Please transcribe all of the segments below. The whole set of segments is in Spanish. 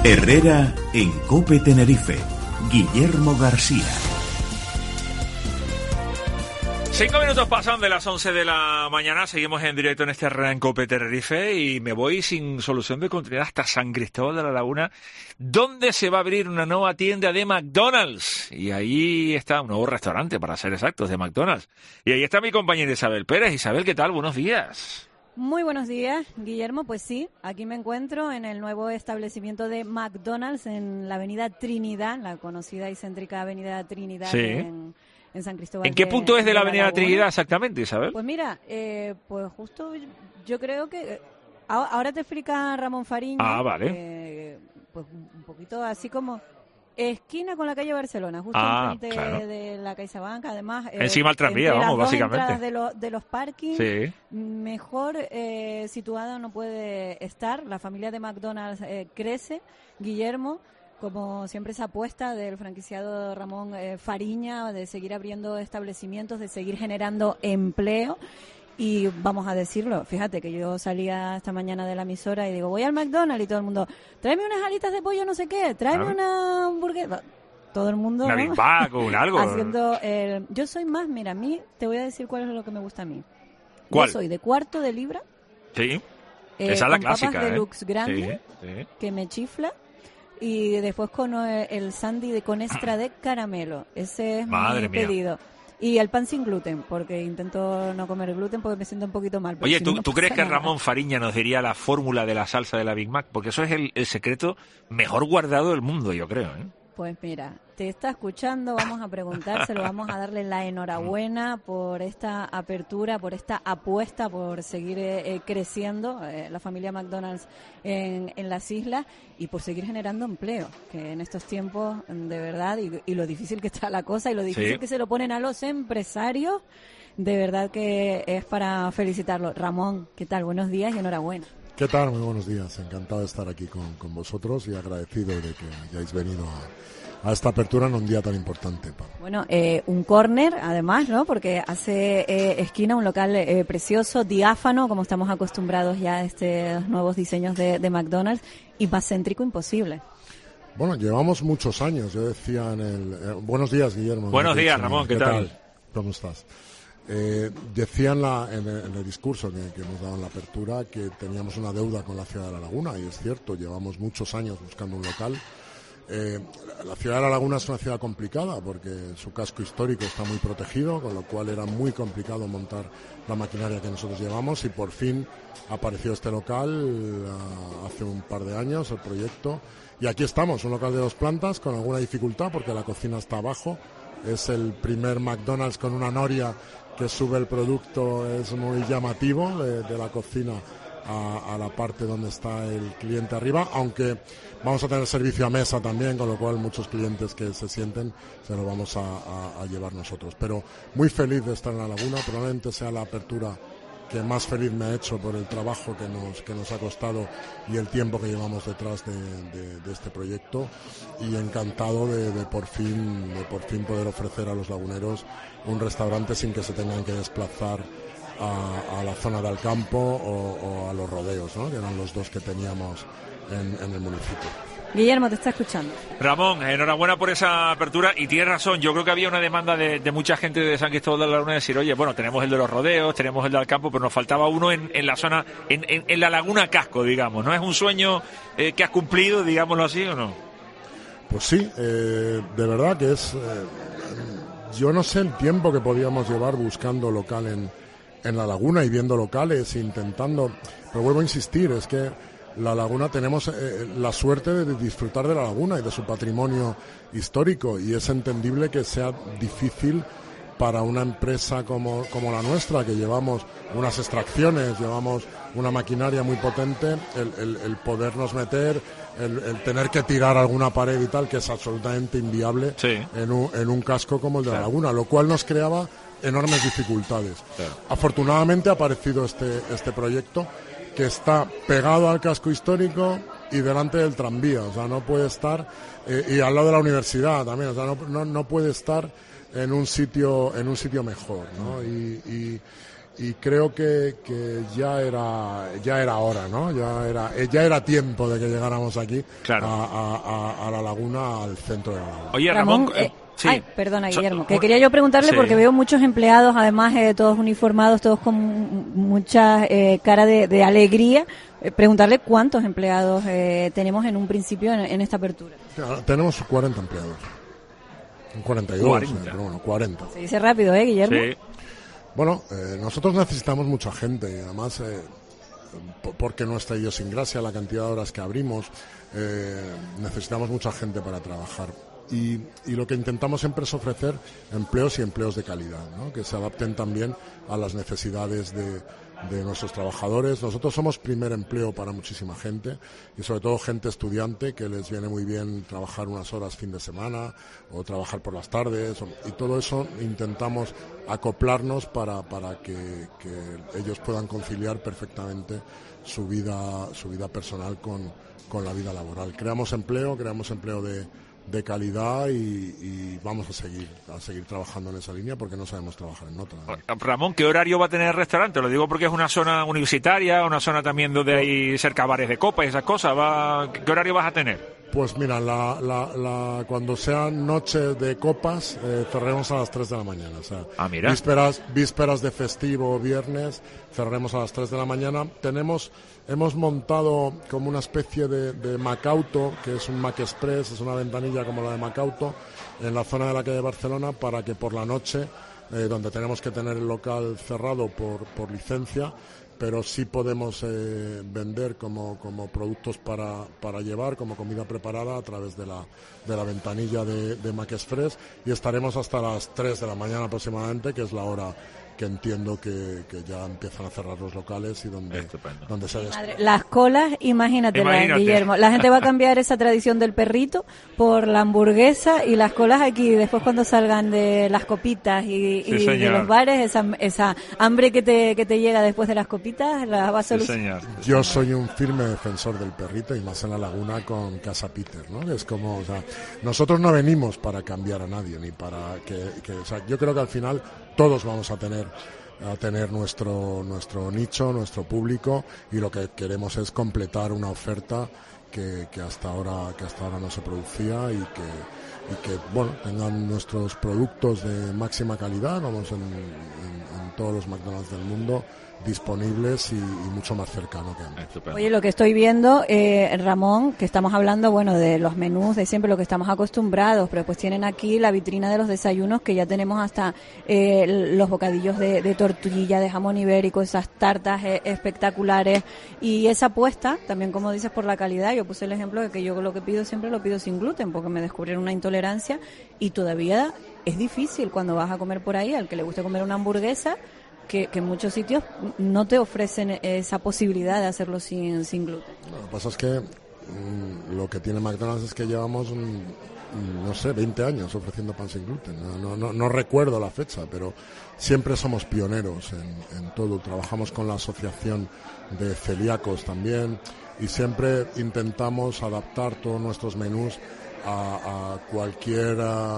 Herrera en COPE Tenerife. Guillermo García. 5 minutos pasan de las 11 de la mañana, seguimos en directo en este Herrera en COPE Tenerife y me voy sin solución de continuidad hasta San Cristóbal de la Laguna, donde se va a abrir una nueva tienda de McDonald's. Y ahí está un nuevo restaurante, para ser exactos, de McDonald's. Y ahí está mi compañera Isabel Pérez. Isabel, ¿qué tal? Buenos días. Muy buenos días, Guillermo. Pues sí, aquí me encuentro en el nuevo establecimiento de McDonald's en la avenida Trinidad, la conocida y céntrica avenida Trinidad, sí, en San Cristóbal. ¿En qué punto es de la avenida Trinidad exactamente, Isabel? Pues mira, pues justo yo creo que ahora te explica Ramón Fariña. Ah, vale. Pues un poquito así como esquina con la calle Barcelona, justo enfrente, claro, de la CaixaBank, además. Encima del tranvía, vamos, básicamente. De los parkings, sí, mejor situada no puede estar. La familia de McDonald's crece, Guillermo, como siempre esa apuesta del franquiciado Ramón Fariña de seguir abriendo establecimientos, de seguir generando empleo. Y vamos a decirlo, fíjate que yo salía esta mañana de la emisora y digo, voy al McDonald's y todo el mundo, tráeme unas alitas de pollo no sé qué, tráeme una hamburguesa. Todo el mundo, una Big Mac o un algo. Haciendo yo soy más, mira, a mí te voy a decir cuál es lo que me gusta a mí. ¿Cuál? Yo soy de cuarto de libra. Sí, esa es la clásica. Papas deluxe grande, sí, sí, que me chifla. Y después con el sandy con extra de caramelo. Ese es mi pedido. Y el pan sin gluten, porque intento no comer gluten porque me siento un poquito mal. Oye, si ¿tú no crees que nada. Ramón Fariña nos diría la fórmula de la salsa de la Big Mac? Porque eso es el secreto mejor guardado del mundo, yo creo, ¿eh? Pues mira, te está escuchando, vamos a preguntárselo, vamos a darle la enhorabuena por esta apertura, por esta apuesta, por seguir creciendo la familia McDonald's en las islas y por seguir generando empleo, que en estos tiempos, de verdad, y lo difícil que está la cosa y lo difícil que se lo ponen a los empresarios, de verdad que es para felicitarlo. Ramón, ¿qué tal? Buenos días y enhorabuena. ¿Qué tal? Muy buenos días. Encantado de estar aquí con vosotros y agradecido de que hayáis venido a esta apertura en un día tan importante. Bueno, un córner, además, ¿no? Porque hace esquina, un local precioso, diáfano, como estamos acostumbrados ya a estos nuevos diseños de McDonald's, y más céntrico imposible. Bueno, llevamos muchos años. Yo decía buenos días, Guillermo. Buenos días, Ramón. ¿Qué tal? ¿Cómo estás? Decía en el discurso que hemos dado en la apertura que teníamos una deuda con la ciudad de La Laguna, y es cierto, llevamos muchos años buscando un local. La ciudad de La Laguna es una ciudad complicada porque su casco histórico está muy protegido, con lo cual era muy complicado montar la maquinaria que nosotros llevamos, y por fin apareció este local hace un par de años, el proyecto, y aquí estamos, un local de 2 plantas con alguna dificultad porque la cocina está abajo. Es el primer McDonald's con una noria que sube el producto, es muy llamativo, de la cocina a la parte donde está el cliente arriba, aunque vamos a tener servicio a mesa también, con lo cual muchos clientes que se sienten se lo vamos a llevar nosotros. Pero muy feliz de estar en La Laguna, probablemente sea la apertura que más feliz me ha hecho por el trabajo que nos ha costado y el tiempo que llevamos detrás de este proyecto, y encantado de por fin poder ofrecer a los laguneros un restaurante sin que se tengan que desplazar a la zona del campo o a los rodeos, ¿no? Que eran los dos que teníamos en el municipio. Guillermo, te está escuchando. Ramón, enhorabuena por esa apertura, y tienes razón, yo creo que había una demanda de mucha gente de San Cristóbal de la Laguna de decir, oye, bueno, tenemos el de los rodeos, tenemos el del campo, pero nos faltaba uno en la zona, en la Laguna Casco, digamos, ¿no? ¿Es un sueño que has cumplido, digámoslo así, o no? Pues sí, de verdad que es... yo no sé el tiempo que podíamos llevar buscando local en La Laguna y viendo locales, intentando... Pero vuelvo a insistir, es que La Laguna tenemos la suerte de disfrutar de La Laguna y de su patrimonio histórico, y es entendible que sea difícil para una empresa como la nuestra, que llevamos unas extracciones, llevamos una maquinaria muy potente, el podernos meter, el tener que tirar alguna pared y tal, que es absolutamente inviable en un casco como el de La Laguna, lo cual nos creaba enormes dificultades. Afortunadamente ha aparecido este proyecto, que está pegado al casco histórico y delante del tranvía, o sea, no puede estar, y al lado de la universidad también, o sea, no puede estar en un sitio mejor, ¿no? y creo que ya era hora, ¿no? Ya era tiempo de que llegáramos aquí, claro, a la laguna, al centro de la laguna. Oye, Ramón, sí. Ay, perdona, Guillermo, que quería yo preguntarle, sí, porque veo muchos empleados, además todos uniformados, todos con mucha cara de alegría. Preguntarle cuántos empleados tenemos en un principio en esta apertura. Tenemos 40 empleados. 42, 40. Pero bueno, 40. Se dice rápido, Guillermo. Sí. Bueno, nosotros necesitamos mucha gente, además, porque nuestra idiosincrasia, la cantidad de horas que abrimos, necesitamos mucha gente para trabajar. Y lo que intentamos siempre es ofrecer empleos y empleos de calidad, ¿no? Que se adapten también a las necesidades de nuestros trabajadores. Nosotros somos primer empleo para muchísima gente y sobre todo gente estudiante que les viene muy bien trabajar unas horas fin de semana o trabajar por las tardes, y todo eso intentamos acoplarnos para que ellos puedan conciliar perfectamente su vida personal con la vida laboral. Creamos empleo de calidad y vamos a seguir trabajando en esa línea porque no sabemos trabajar en otra, ¿no? Ramón, ¿qué horario va a tener el restaurante? Lo digo porque es una zona universitaria, una zona también donde hay cerca bares de copa y esas cosas. ¿Qué horario vas a tener? Pues mira, cuando sean noches de copas, cerremos a las 3 de la mañana. O sea, mira. Vísperas de festivo, viernes, cerraremos a las 3 de la mañana. Hemos montado como una especie de Macauto, que es un Mac Express, es una ventanilla como la de Macauto, en la zona de la calle de Barcelona, para que por la noche, donde tenemos que tener el local cerrado por licencia, pero sí podemos vender como productos para llevar, como comida preparada a través de la ventanilla de Mac Express, y estaremos hasta las 3 de la mañana aproximadamente, que es la hora que entiendo que ya empiezan a cerrar los locales y donde se Madre, las colas, imagínate, Guillermo, la gente va a cambiar esa tradición del perrito por la hamburguesa, y las colas aquí después cuando salgan de las copitas y de los bares, esa hambre que te llega después de las copitas la va a solucionar. Yo soy un firme defensor del perrito, y más en la laguna con Casa Peter, ¿no? Es como, o sea, nosotros no venimos para cambiar a nadie, ni para o sea, yo creo que al final todos vamos a tener nuestro nicho, nuestro público, y lo que queremos es completar una oferta que hasta ahora no se producía, y que bueno, tengan nuestros productos de máxima calidad, vamos, en todos los McDonald's del mundo, disponibles y mucho más cercano que antes. Oye, lo que estoy viendo, Ramón, que estamos hablando, bueno, de los menús de siempre, lo que estamos acostumbrados, pero pues tienen aquí la vitrina de los desayunos, que ya tenemos hasta los bocadillos de tortilla, de jamón ibérico, esas tartas espectaculares, y esa apuesta, también como dices, por la calidad. Yo puse el ejemplo de que yo lo que pido siempre lo pido sin gluten, porque me descubrieron una intolerancia, y todavía es difícil cuando vas a comer por ahí, al que le guste comer una hamburguesa, que en muchos sitios no te ofrecen esa posibilidad de hacerlo sin gluten. Lo que pasa es que lo que tiene McDonald's es que llevamos 20 años ofreciendo pan sin gluten. No recuerdo la fecha, pero siempre somos pioneros en todo. Trabajamos con la asociación de celíacos también, y siempre intentamos adaptar todos nuestros menús a cualquier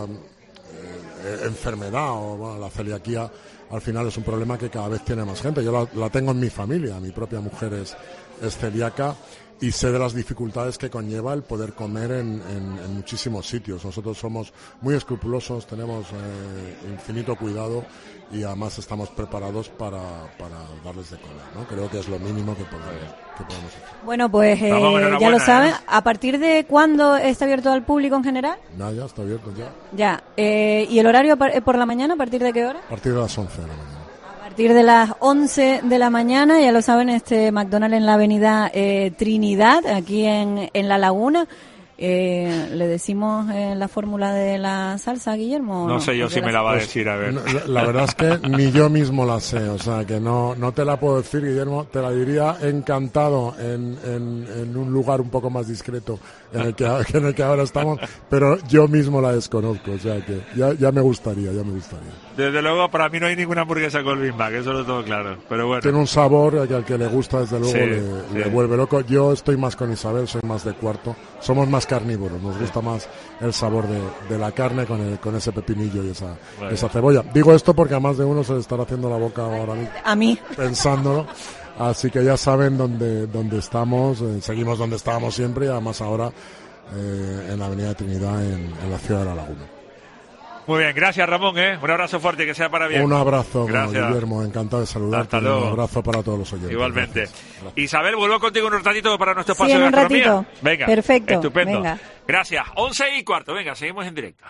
enfermedad, o bueno, la celiaquía al final es un problema que cada vez tiene más gente. Yo la tengo en mi familia, mi propia mujer es celíaca, y sé de las dificultades que conlleva el poder comer en muchísimos sitios. Nosotros somos muy escrupulosos, tenemos infinito cuidado, y además estamos preparados para darles de comer, ¿no? Creo que es lo mínimo que podemos hacer. Bueno, pues ya lo saben. ¿A partir de cuándo está abierto al público en general? Ya está abierto ya. Ya. ¿Y el horario por la mañana? ¿A partir de qué hora? A partir de las 11 de la mañana. A partir de las 11 de la mañana, ya lo saben, McDonald's en la avenida Trinidad, aquí en La Laguna. ¿Le decimos la fórmula de la salsa, Guillermo? No sé yo si me la va a decir, a ver. La verdad es que ni yo mismo la sé, o sea que no te la puedo decir, Guillermo. Te la diría encantado en un lugar un poco más discreto en el que ahora estamos, pero yo mismo la desconozco, o sea que ya me gustaría. Desde luego, para mí no hay ninguna hamburguesa con Big Mac, eso lo tengo claro, pero bueno. Tiene un sabor que al que le gusta, desde luego, le vuelve loco. Yo estoy más con Isabel, soy más de Cuarto, somos más más carnívoros, nos gusta más el sabor de la carne con ese pepinillo y esa cebolla. Digo esto porque a más de uno se le estará haciendo la boca ahora mismo. A mí. Pensándolo. Así que ya saben dónde estamos, seguimos donde estábamos siempre y además ahora en la Avenida Trinidad en la ciudad de La Laguna. Muy bien, gracias Ramón, un abrazo fuerte, que sea para bien. Un abrazo, gracias. Guillermo, encantado de saludarte. Hasta luego. Un abrazo para todos los oyentes. Igualmente. Gracias. Isabel, vuelvo contigo un ratito para nuestro espacio Sí, de en un gastronomía. ratito. Venga, Perfecto. Estupendo. Venga. Gracias. 11:15. Venga, seguimos en directo.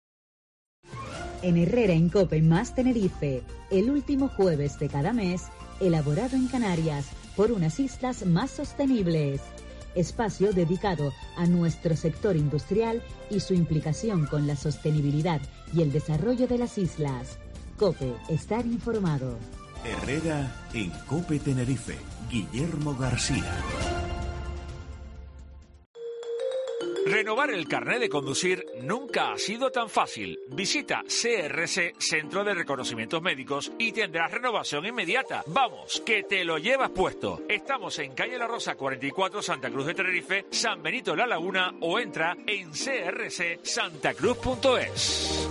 En Herrera en Cope más Tenerife, el último jueves de cada mes, elaborado en Canarias por unas islas más sostenibles. Espacio dedicado a nuestro sector industrial y su implicación con la sostenibilidad y el desarrollo de las islas. COPE, estar informado. Herrera en Cope Tenerife. Guillermo García. Renovar el carnet de conducir nunca ha sido tan fácil. Visita CRC, Centro de Reconocimientos Médicos, y tendrás renovación inmediata. Vamos, que te lo llevas puesto. Estamos en Calle La Rosa 44, Santa Cruz de Tenerife, San Benito de la Laguna, o entra en crcsantacruz.es.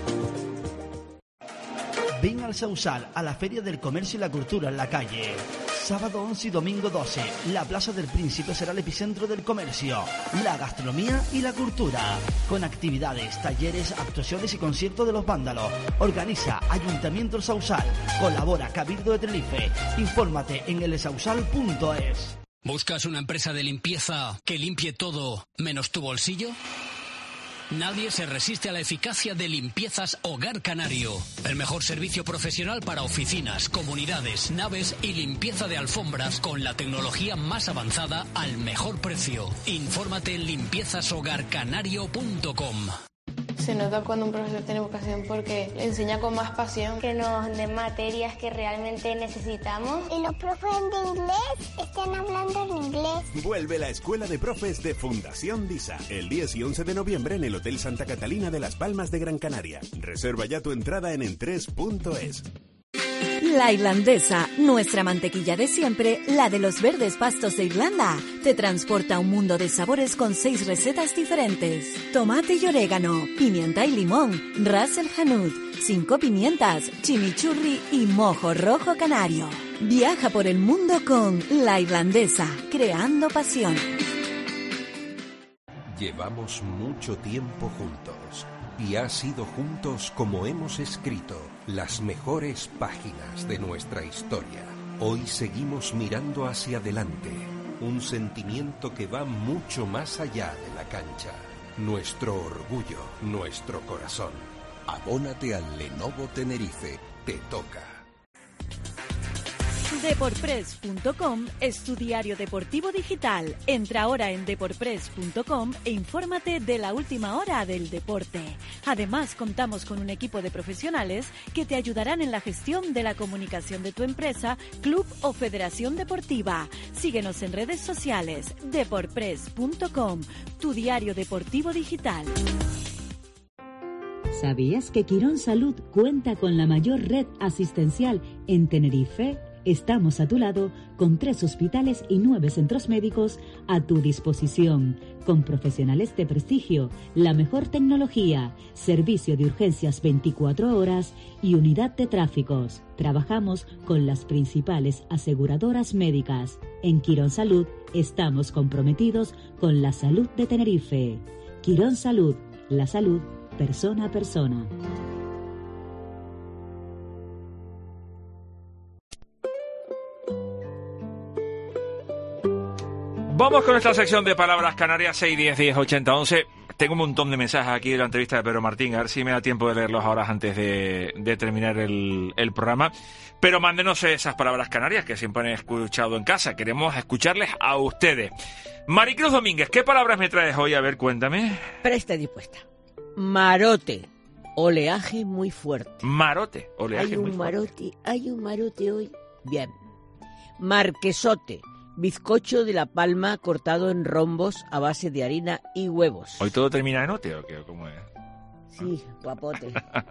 Ven al Sausal, a la Feria del Comercio y la Cultura en la calle. Sábado 11 y domingo 12, la Plaza del Príncipe será el epicentro del comercio, la gastronomía y la cultura. Con actividades, talleres, actuaciones y conciertos de los vándalos. Organiza Ayuntamiento El Sausal. Colabora Cabildo de Tenerife. Infórmate en elsausal.es. ¿Buscas una empresa de limpieza que limpie todo menos tu bolsillo? Nadie se resiste a la eficacia de Limpiezas Hogar Canario. El mejor servicio profesional para oficinas, comunidades, naves y limpieza de alfombras con la tecnología más avanzada al mejor precio. Infórmate en limpiezashogarcanario.com. Se nota cuando un profesor tiene vocación porque le enseña con más pasión. Que nos den materias que realmente necesitamos. Y los profes de inglés están hablando en inglés. Vuelve la Escuela de Profes de Fundación DISA el 10 y 11 de noviembre en el Hotel Santa Catalina de Las Palmas de Gran Canaria. Reserva ya tu entrada en entres.es. La Irlandesa, nuestra mantequilla de siempre, la de los verdes pastos de Irlanda, te transporta a un mundo de sabores con 6 recetas diferentes. Tomate y orégano, pimienta y limón, ras el hanout, 5 pimientas, chimichurri y mojo rojo canario. Viaja por el mundo con La Irlandesa, creando pasión. Llevamos mucho tiempo juntos. Y ha sido juntos como hemos escrito las mejores páginas de nuestra historia. Hoy seguimos mirando hacia adelante, un sentimiento que va mucho más allá de la cancha. Nuestro orgullo, nuestro corazón. Abónate al Lenovo Tenerife, te toca. Deporpress.com es tu diario deportivo digital. Entra ahora en deporpress.com e infórmate de la última hora del deporte. Además, contamos con un equipo de profesionales que te ayudarán en la gestión de la comunicación de tu empresa, club o federación deportiva. Síguenos en redes sociales. Deporpress.com, tu diario deportivo digital. ¿Sabías que Quirón Salud cuenta con la mayor red asistencial en Tenerife? Estamos a tu lado con 3 hospitales y 9 centros médicos a tu disposición, con profesionales de prestigio, la mejor tecnología, servicio de urgencias 24 horas y unidad de tráficos. Trabajamos con las principales aseguradoras médicas. En Quirón Salud estamos comprometidos con la salud de Tenerife. Quirón Salud, la salud persona a persona. Vamos con esta sección de palabras canarias 6, 10, 10, 80, 11. Tengo un montón de mensajes aquí de la entrevista de Pedro Martín, a ver si me da tiempo de leerlos ahora antes de terminar el programa. Pero mándenos esas palabras canarias que siempre han escuchado en casa. Queremos escucharles a ustedes. Maricruz Domínguez, ¿qué palabras me traes hoy? A ver, cuéntame. Presta y dispuesta. Marote, oleaje muy fuerte. Marote, oleaje muy fuerte. Hay un marote hoy. Bien. Marquesote. Bizcocho de La Palma cortado en rombos a base de harina y huevos. ¿Hoy todo termina en ote o qué? ¿Cómo es? Sí, guapote.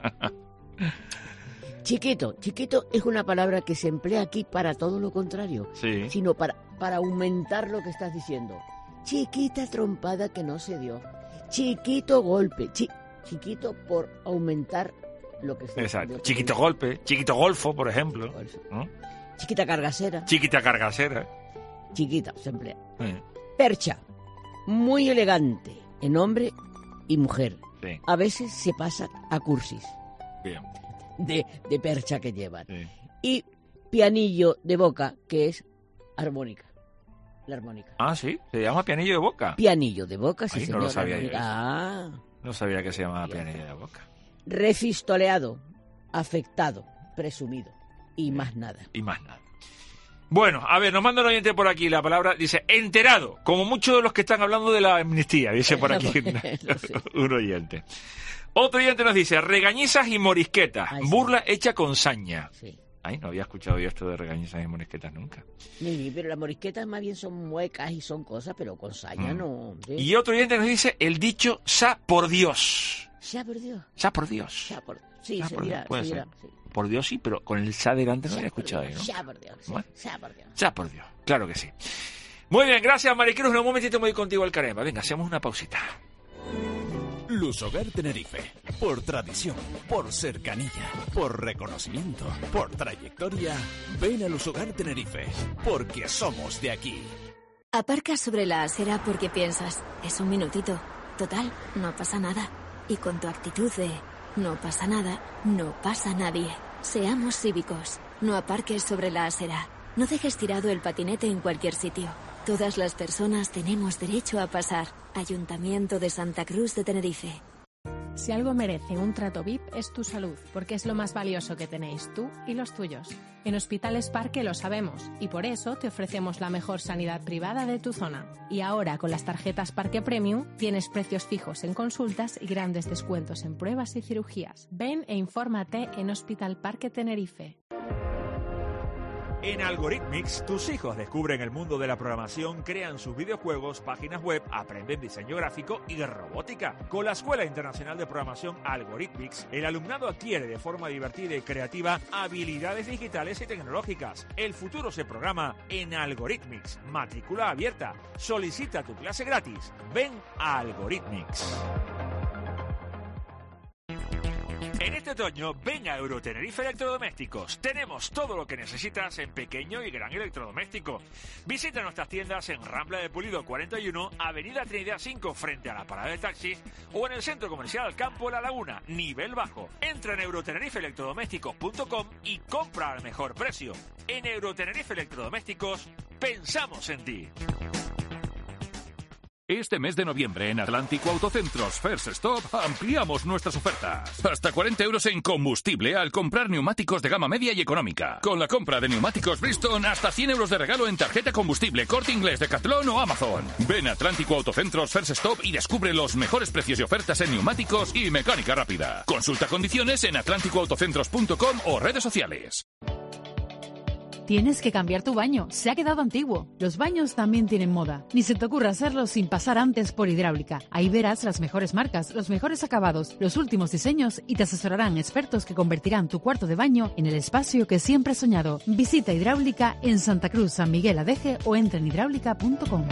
Chiquito es una palabra que se emplea aquí para todo lo contrario, sí, sino para aumentar lo que estás diciendo. Chiquita trompada que no se dio. Chiquito golpe. Chiquito por aumentar lo que se... Exacto. Chiquito golpe, chiquito golfo, por ejemplo. ¿No? Chiquita cargasera. Chiquita cargasera. Chiquita, se emplea. Percha. Muy elegante en hombre y mujer. Sí. A veces se pasa a cursis. Bien. De percha que llevan. Sí. Y pianillo de boca, que es armónica. La armónica. Ah, sí, se llama pianillo de boca. Pianillo de boca, sí, Ay, señor. no lo sabía yo. Ah. No sabía que se llamaba pianillo de boca. Refistoleado, afectado, presumido. Y más nada. Y más nada. Bueno, a ver, nos manda un oyente por aquí la palabra, dice, enterado, como muchos de los que están hablando de la amnistía, dice por aquí un oyente. Otro oyente nos dice, regañizas y morisquetas, burla hecha con saña. Sí. Ay, no había escuchado yo esto de regañizas y morisquetas nunca. Sí, pero las morisquetas más bien son muecas y son cosas, pero con saña no. ¿Sí? Y otro oyente nos dice, el dicho, sa por Dios. Sa por Dios. Sa por Dios. Sa por... Sí, sa se por dirá, Dios, puede se ser. dirá, sí. Por Dios sí, pero con el sa delante no había escuchado yo, ¿no? Sa por Dios, sí. Bueno. Sa por Dios. Sa por Dios, claro que sí. Muy bien, gracias Maricruz. En un momentito me voy contigo al Caramba. Venga, hacemos una pausita. Lusogar Tenerife, por tradición, por cercanía, por reconocimiento, por trayectoria, ven a Lusogar Tenerife, porque somos de aquí. Aparcas sobre la acera porque piensas, es un minutito, total, no pasa nada. Y con tu actitud de, no pasa nada, no pasa nadie. Seamos cívicos, no aparques sobre la acera, no dejes tirado el patinete en cualquier sitio. Todas las personas tenemos derecho a pasar. Ayuntamiento de Santa Cruz de Tenerife. Si algo merece un trato VIP es tu salud, porque es lo más valioso que tenéis tú y los tuyos. En Hospitales Parque lo sabemos y por eso te ofrecemos la mejor sanidad privada de tu zona. Y ahora con las tarjetas Parque Premium tienes precios fijos en consultas y grandes descuentos en pruebas y cirugías. Ven e infórmate en Hospital Parque Tenerife. En Algorithmics, tus hijos descubren el mundo de la programación, crean sus videojuegos, páginas web, aprenden diseño gráfico y robótica. Con la Escuela Internacional de Programación Algorithmics, el alumnado adquiere de forma divertida y creativa habilidades digitales y tecnológicas. El futuro se programa en Algorithmics. Matrícula abierta. Solicita tu clase gratis. Ven a Algorithmics. En este otoño, ven a Eurotenerife Electrodomésticos. Tenemos todo lo que necesitas en pequeño y gran electrodoméstico. Visita nuestras tiendas en Rambla de Pulido 41, Avenida Trinidad 5, frente a la parada de taxis, o en el Centro Comercial Campo La Laguna, nivel bajo. Entra en eurotenerifeelectrodomésticos.com y compra al mejor precio. En Eurotenerife Electrodomésticos, pensamos en ti. Este mes de noviembre en Atlántico Autocentros First Stop ampliamos nuestras ofertas. Hasta 40 euros en combustible al comprar neumáticos de gama media y económica. Con la compra de neumáticos Bridgestone, hasta 100 euros de regalo en tarjeta combustible, Corte Inglés, Decathlon o Amazon. Ven a Atlántico Autocentros First Stop y descubre los mejores precios y ofertas en neumáticos y mecánica rápida. Consulta condiciones en atlánticoautocentros.com o redes sociales. Tienes que cambiar tu baño, se ha quedado antiguo. Los baños también tienen moda. Ni se te ocurra hacerlo sin pasar antes por Hidráulica. Ahí verás las mejores marcas, los mejores acabados, los últimos diseños y te asesorarán expertos que convertirán tu cuarto de baño en el espacio que siempre has soñado. Visita Hidráulica en Santa Cruz, San Miguel Adeje o entra en hidráulica.com.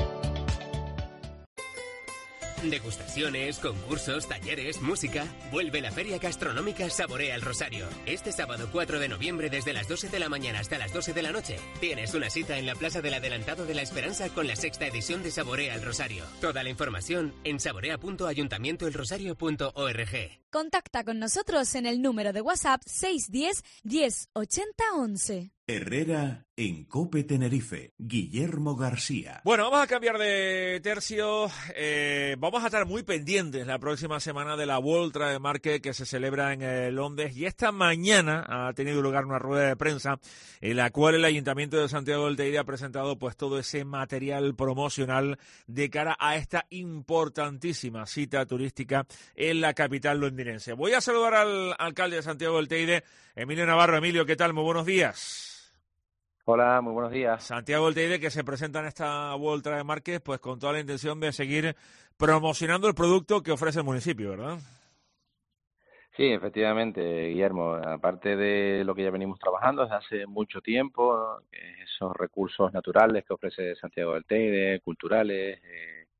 Degustaciones, concursos, talleres, música. Vuelve la Feria Gastronómica Saborea el Rosario. Este sábado 4 de noviembre desde las 12 de la mañana hasta las 12 de la noche. Tienes una cita en la Plaza del Adelantado de la Esperanza con la 6ª edición de Saborea el Rosario. Toda la información en saborea.ayuntamientoelrosario.org. Contacta con nosotros en el número de WhatsApp 610 10 80 11. Herrera en COPE Tenerife. Guillermo García. Bueno, vamos a cambiar de tercio. Vamos a estar muy pendientes la próxima semana de la World Trade Market que se celebra en Londres. Y esta mañana ha tenido lugar una rueda de prensa en la cual el Ayuntamiento de Santiago del Teide ha presentado pues todo ese material promocional de cara a esta importantísima cita turística en la capital londinense. Voy a saludar al alcalde de Santiago del Teide, Emilio Navarro. Emilio, ¿qué tal? Muy buenos días. Hola, muy buenos días. Santiago del Teide, que se presenta en esta World Trade Market, pues con toda la intención de seguir promocionando el producto que ofrece el municipio, ¿verdad? Sí, efectivamente, Guillermo. Aparte de lo que ya venimos trabajando desde hace mucho tiempo, esos recursos naturales que ofrece Santiago del Teide, culturales,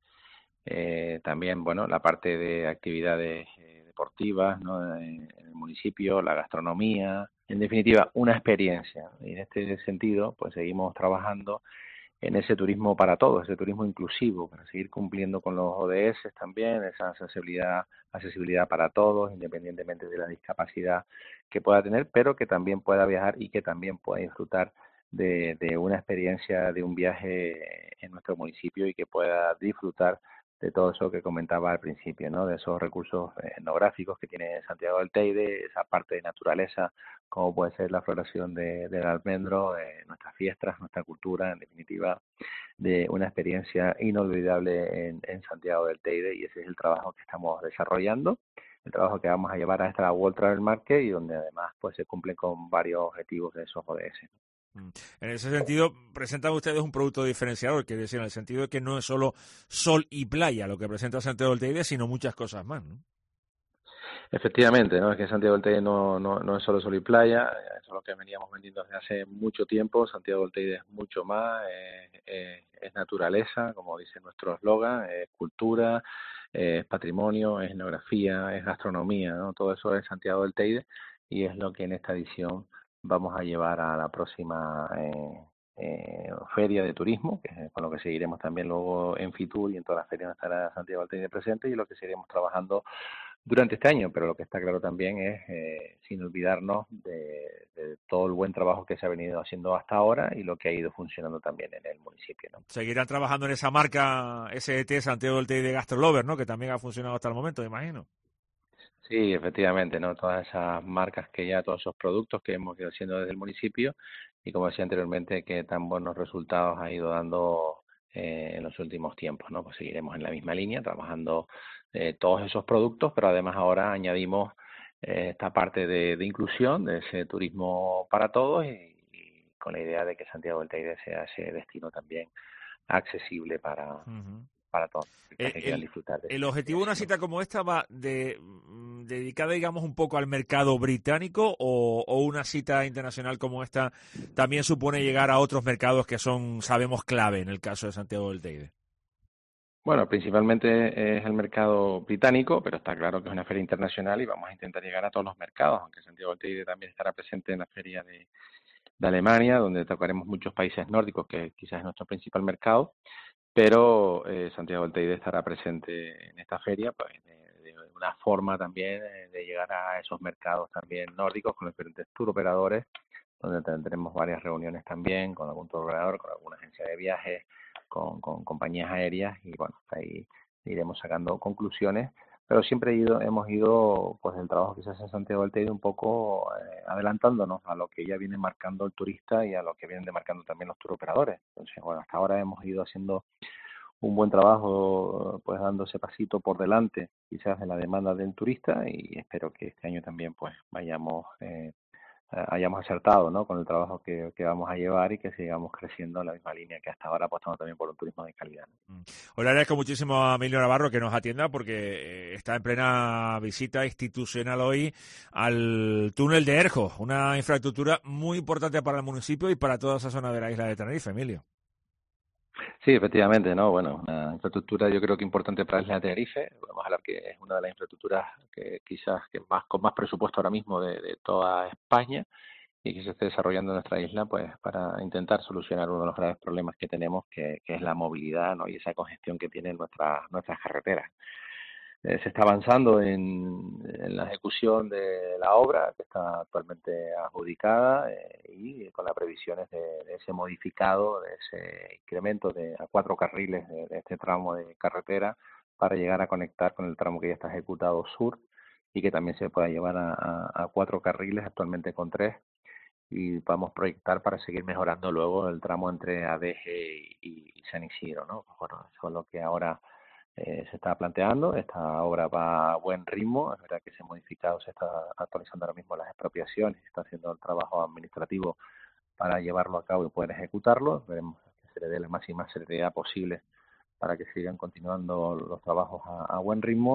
También, bueno, la parte de actividades deportivas, ¿no? En el municipio, la gastronomía, en definitiva, una experiencia. Y en este sentido, pues seguimos trabajando en ese turismo para todos, ese turismo inclusivo, para seguir cumpliendo con los ODS también, esa accesibilidad para todos, independientemente de la discapacidad que pueda tener, pero que también pueda viajar y que también pueda disfrutar de una experiencia, de un viaje en nuestro municipio y que pueda disfrutar de todo eso que comentaba al principio, ¿no? De esos recursos etnográficos que tiene Santiago del Teide, esa parte de naturaleza, como puede ser la floración del almendro, nuestras fiestas, nuestra cultura, en definitiva, de una experiencia inolvidable en Santiago del Teide, y ese es el trabajo que estamos desarrollando, el trabajo que vamos a llevar a esta World Travel Market y donde además pues se cumplen con varios objetivos de esos ODS. En ese sentido, presentan ustedes un producto diferenciador, quiere decir, en el sentido de que no es solo sol y playa lo que presenta Santiago del Teide, sino muchas cosas más, ¿no? Efectivamente, ¿no? Es que Santiago del Teide no es solo sol y playa, eso es lo que veníamos vendiendo desde hace mucho tiempo. Santiago del Teide es mucho más, es naturaleza, como dice nuestro eslogan, es cultura, es patrimonio, es etnografía, es gastronomía, ¿no? Todo eso es Santiago del Teide y es lo que en esta edición vamos a llevar a la próxima feria de turismo, que es con lo que seguiremos también luego en Fitur y en todas las ferias donde estará Santiago del Teide presente, y lo que seguiremos trabajando durante este año, pero lo que está claro también es, sin olvidarnos de todo el buen trabajo que se ha venido haciendo hasta ahora y lo que ha ido funcionando también en el municipio, ¿no? Seguirán trabajando en esa marca SET Santiago del Teide Gastrolovers, ¿no? Que también ha funcionado hasta el momento, me imagino. Sí, efectivamente, ¿no? Todas esas marcas todos esos productos que hemos ido haciendo desde el municipio y, como decía anteriormente, que tan buenos resultados ha ido dando en los últimos tiempos, ¿no? Pues seguiremos en la misma línea, trabajando todos esos productos, pero además ahora añadimos esta parte de inclusión, de ese turismo para todos y con la idea de que Santiago del Teide sea ese destino también accesible para todos, que quieran disfrutar de el objetivo de una cita como esta va dedicada, digamos, un poco al mercado británico, o una cita internacional como esta también supone llegar a otros mercados que son, sabemos, clave en el caso de Santiago del Teide. Bueno, principalmente es el mercado británico, pero está claro que es una feria internacional y vamos a intentar llegar a todos los mercados, aunque Santiago del Teide también estará presente en la feria de Alemania, donde tocaremos muchos países nórdicos, que quizás es nuestro principal mercado, pero Santiago del Teide estará presente en esta feria, pues de una forma también de llegar a esos mercados también nórdicos con los diferentes tour operadores, donde tendremos varias reuniones también con algún tour operador, con alguna agencia de viajes, con compañías aéreas, y bueno, ahí iremos sacando conclusiones, pero siempre hemos ido, pues el trabajo que se hace en Santiago del Teide un poco adelantándonos a lo que ya viene marcando el turista y a lo que vienen demarcando también los tour operadores. Entonces, bueno, hasta ahora hemos ido haciendo un buen trabajo, pues dando ese pasito por delante quizás de la demanda del turista, y espero que este año también pues hayamos acertado, ¿no? Con el trabajo que vamos a llevar y que sigamos creciendo en la misma línea que hasta ahora, apostando también por un turismo de calidad, ¿no? Hoy le agradezco muchísimo a Emilio Navarro que nos atienda, porque está en plena visita institucional hoy al túnel de Erjo, una infraestructura muy importante para el municipio y para toda esa zona de la isla de Tenerife. Emilio. Sí, efectivamente, ¿no? Bueno, una infraestructura yo creo que importante para la isla de Tenerife. Podemos hablar que es una de las infraestructuras que quizás con más presupuesto ahora mismo de toda España, y que se esté desarrollando en nuestra isla, pues para intentar solucionar uno de los graves problemas que tenemos, que es la movilidad, ¿no? Y esa congestión que tienen nuestras carreteras. Se está avanzando en la ejecución de la obra, que está actualmente adjudicada, y con las previsiones de ese modificado, de ese incremento a 4 carriles de este tramo de carretera, para llegar a conectar con el tramo que ya está ejecutado sur, y que también se pueda llevar a 4 carriles, actualmente con 3, y vamos a proyectar para seguir mejorando luego el tramo entre Adeje y San Isidro, ¿no? Bueno, eso es lo que ahora se está planteando. Esta obra va a buen ritmo. Es verdad que ese modificado se está actualizando ahora mismo las expropiaciones, se está haciendo el trabajo administrativo para llevarlo a cabo y poder ejecutarlo. Esperemos que se le dé la máxima celeridad posible para que sigan continuando los trabajos a buen ritmo,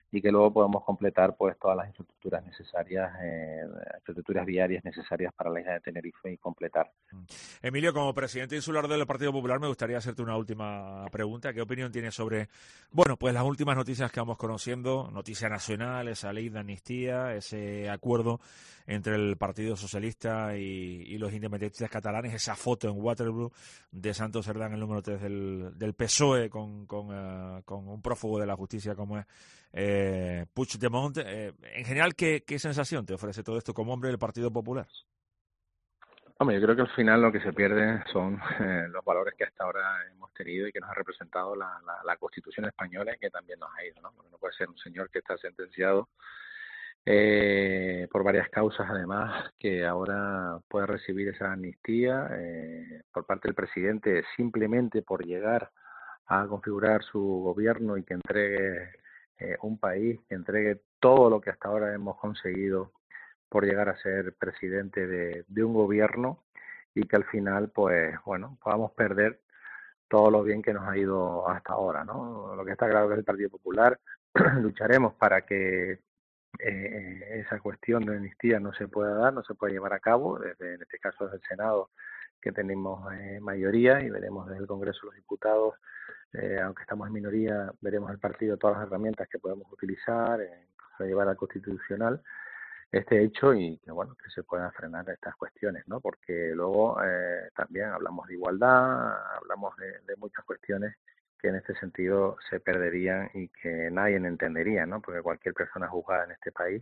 y que luego podemos completar pues todas las infraestructuras necesarias, infraestructuras viarias necesarias para la isla de Tenerife y completar. Emilio, como presidente insular del Partido Popular, me gustaría hacerte una última pregunta. ¿Qué opinión tienes sobre, bueno, pues las últimas noticias que vamos conociendo, noticia nacional, esa ley de amnistía, ese acuerdo entre el Partido Socialista y los independentistas catalanes, esa foto en Waterloo de Santos Cerdán, el número 3 del PSOE, con un prófugo de la justicia como es Puigdemont? En general, ¿qué sensación te ofrece todo esto como hombre del Partido Popular? Hombre, yo creo que al final lo que se pierde son los valores que hasta ahora hemos tenido y que nos ha representado la Constitución española, y que también nos ha ido, ¿no? Porque no puede ser un señor que está sentenciado por varias causas, además, que ahora puede recibir esa amnistía por parte del presidente simplemente por llegar a configurar su gobierno y que entregue un país, que entregue todo lo que hasta ahora hemos conseguido por llegar a ser presidente de un gobierno, y que al final, pues bueno, podamos perder todo lo bien que nos ha ido hasta ahora, ¿no? Lo que está claro es que el Partido Popular lucharemos para que esa cuestión de amnistía no se pueda dar, no se pueda llevar a cabo, en este caso desde el Senado, que tenemos mayoría, y veremos desde el Congreso de los Diputados, aunque estamos en minoría, veremos el partido todas las herramientas que podemos utilizar para llevar al Constitucional este hecho, y que bueno, que se puedan frenar estas cuestiones, ¿no? Porque luego también hablamos de igualdad, hablamos de muchas cuestiones que en este sentido se perderían y que nadie entendería, ¿no? Porque cualquier persona juzgada en este país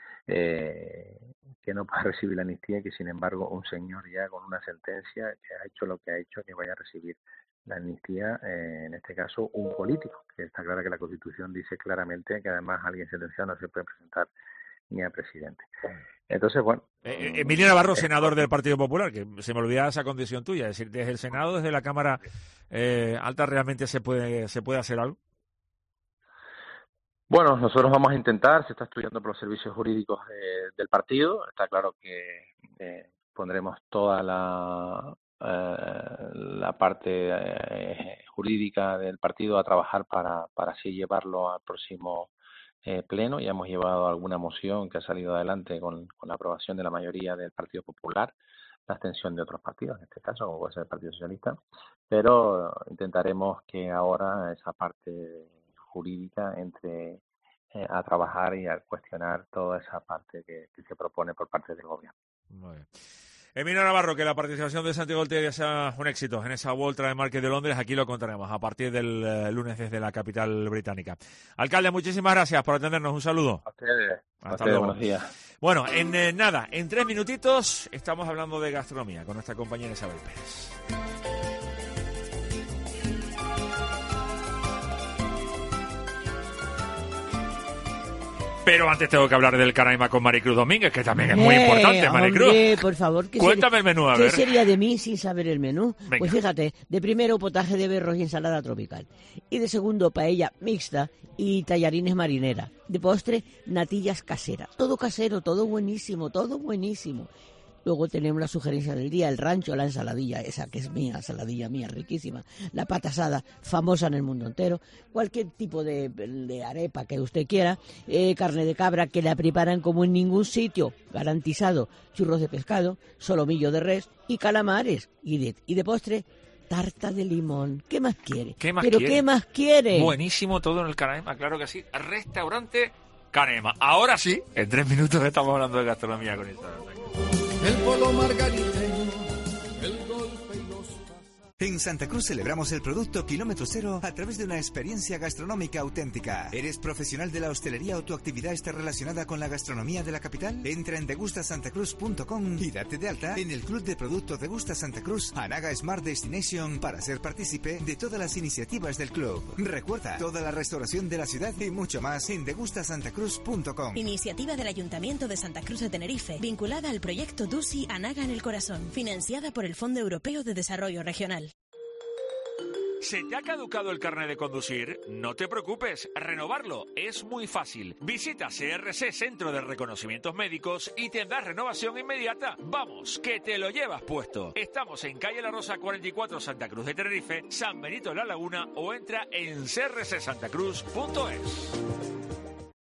que no pueda recibir la amnistía, que sin embargo un señor ya con una sentencia que ha hecho lo que ha hecho, que vaya a recibir la amnistía, en este caso un político, que está claro que la Constitución dice claramente que además alguien sentenciado no se puede presentar ni a presidente. Entonces, bueno... Emilio Navarro, senador del Partido Popular, que se me olvidaba esa condición tuya, es decir, desde el Senado, desde la Cámara Alta, ¿realmente se puede hacer algo? Bueno, nosotros vamos a intentar, se está estudiando por los servicios jurídicos del partido, está claro que pondremos toda la parte jurídica del partido a trabajar para así llevarlo al próximo pleno. Ya hemos llevado alguna moción que ha salido adelante con la aprobación de la mayoría del Partido Popular, la abstención de otros partidos, en este caso, como puede ser el Partido Socialista, pero intentaremos que ahora esa parte jurídica entre a trabajar y a cuestionar toda esa parte que se propone por parte del gobierno. Muy bien. Emilio Navarro, que la participación de Santiago del Teide sea un éxito en esa World Trade Market de Londres. Aquí lo contaremos a partir del lunes desde la capital británica. Alcalde, muchísimas gracias por atendernos. Un saludo. A ustedes. Hasta luego. Buenos días. Bueno, en 3 minutitos estamos hablando de gastronomía con nuestra compañera Isabel Pérez. Pero antes tengo que hablar del Canaima con Maricruz Domínguez, que también es muy importante, Maricruz. Hombre, por favor. Cuéntame el menú, a ver. ¿Qué sería de mí sin saber el menú? Venga. Pues fíjate, de primero potaje de berros y ensalada tropical. Y de segundo paella mixta y tallarines marinera. De postre, natillas caseras. Todo casero, todo buenísimo, todo buenísimo. Luego tenemos la sugerencia del día, el rancho, la ensaladilla, esa que es mía, ensaladilla mía, riquísima. La pata asada, famosa en el mundo entero. Cualquier tipo de arepa que usted quiera. Carne de cabra, que la preparan como en ningún sitio, garantizado. Churros de pescado, solomillo de res y calamares. Y de postre, tarta de limón. ¿Qué más quiere? ¿Qué más quiere? Buenísimo todo en el Canaima, claro que sí. Restaurante Canaima. Ahora sí, en 3 minutos estamos hablando de gastronomía con esta. El polo margariteño, el golpe y los... En Santa Cruz celebramos el producto kilómetro cero a través de una experiencia gastronómica auténtica. ¿Eres profesional de la hostelería o tu actividad está relacionada con la gastronomía de la capital? Entra en degustasantacruz.com y date de alta en el Club de Productos Degusta Santa Cruz, Anaga Smart Destination, para ser partícipe de todas las iniciativas del club. Recuerda, toda la restauración de la ciudad y mucho más en degustasantacruz.com. Iniciativa del Ayuntamiento de Santa Cruz de Tenerife, vinculada al proyecto DUSI Anaga en el Corazón, financiada por el Fondo Europeo de Desarrollo Regional. ¿Se te ha caducado el carnet de conducir? No te preocupes, renovarlo es muy fácil. Visita CRC Centro de Reconocimientos Médicos y tendrás renovación inmediata. Vamos, que te lo llevas puesto. Estamos en calle La Rosa 44, Santa Cruz de Tenerife, San Benito de la Laguna, o entra en crcsantacruz.es.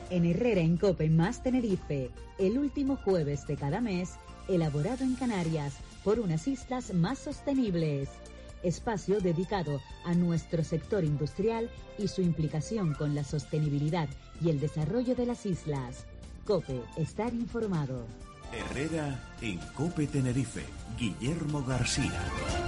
En Herrera en Cope más Tenerife, el último jueves de cada mes, elaborado en Canarias por unas islas más sostenibles. Espacio dedicado a nuestro sector industrial y su implicación con la sostenibilidad y el desarrollo de las islas. COPE, estar informado. Herrera en Cope Tenerife, Guillermo García.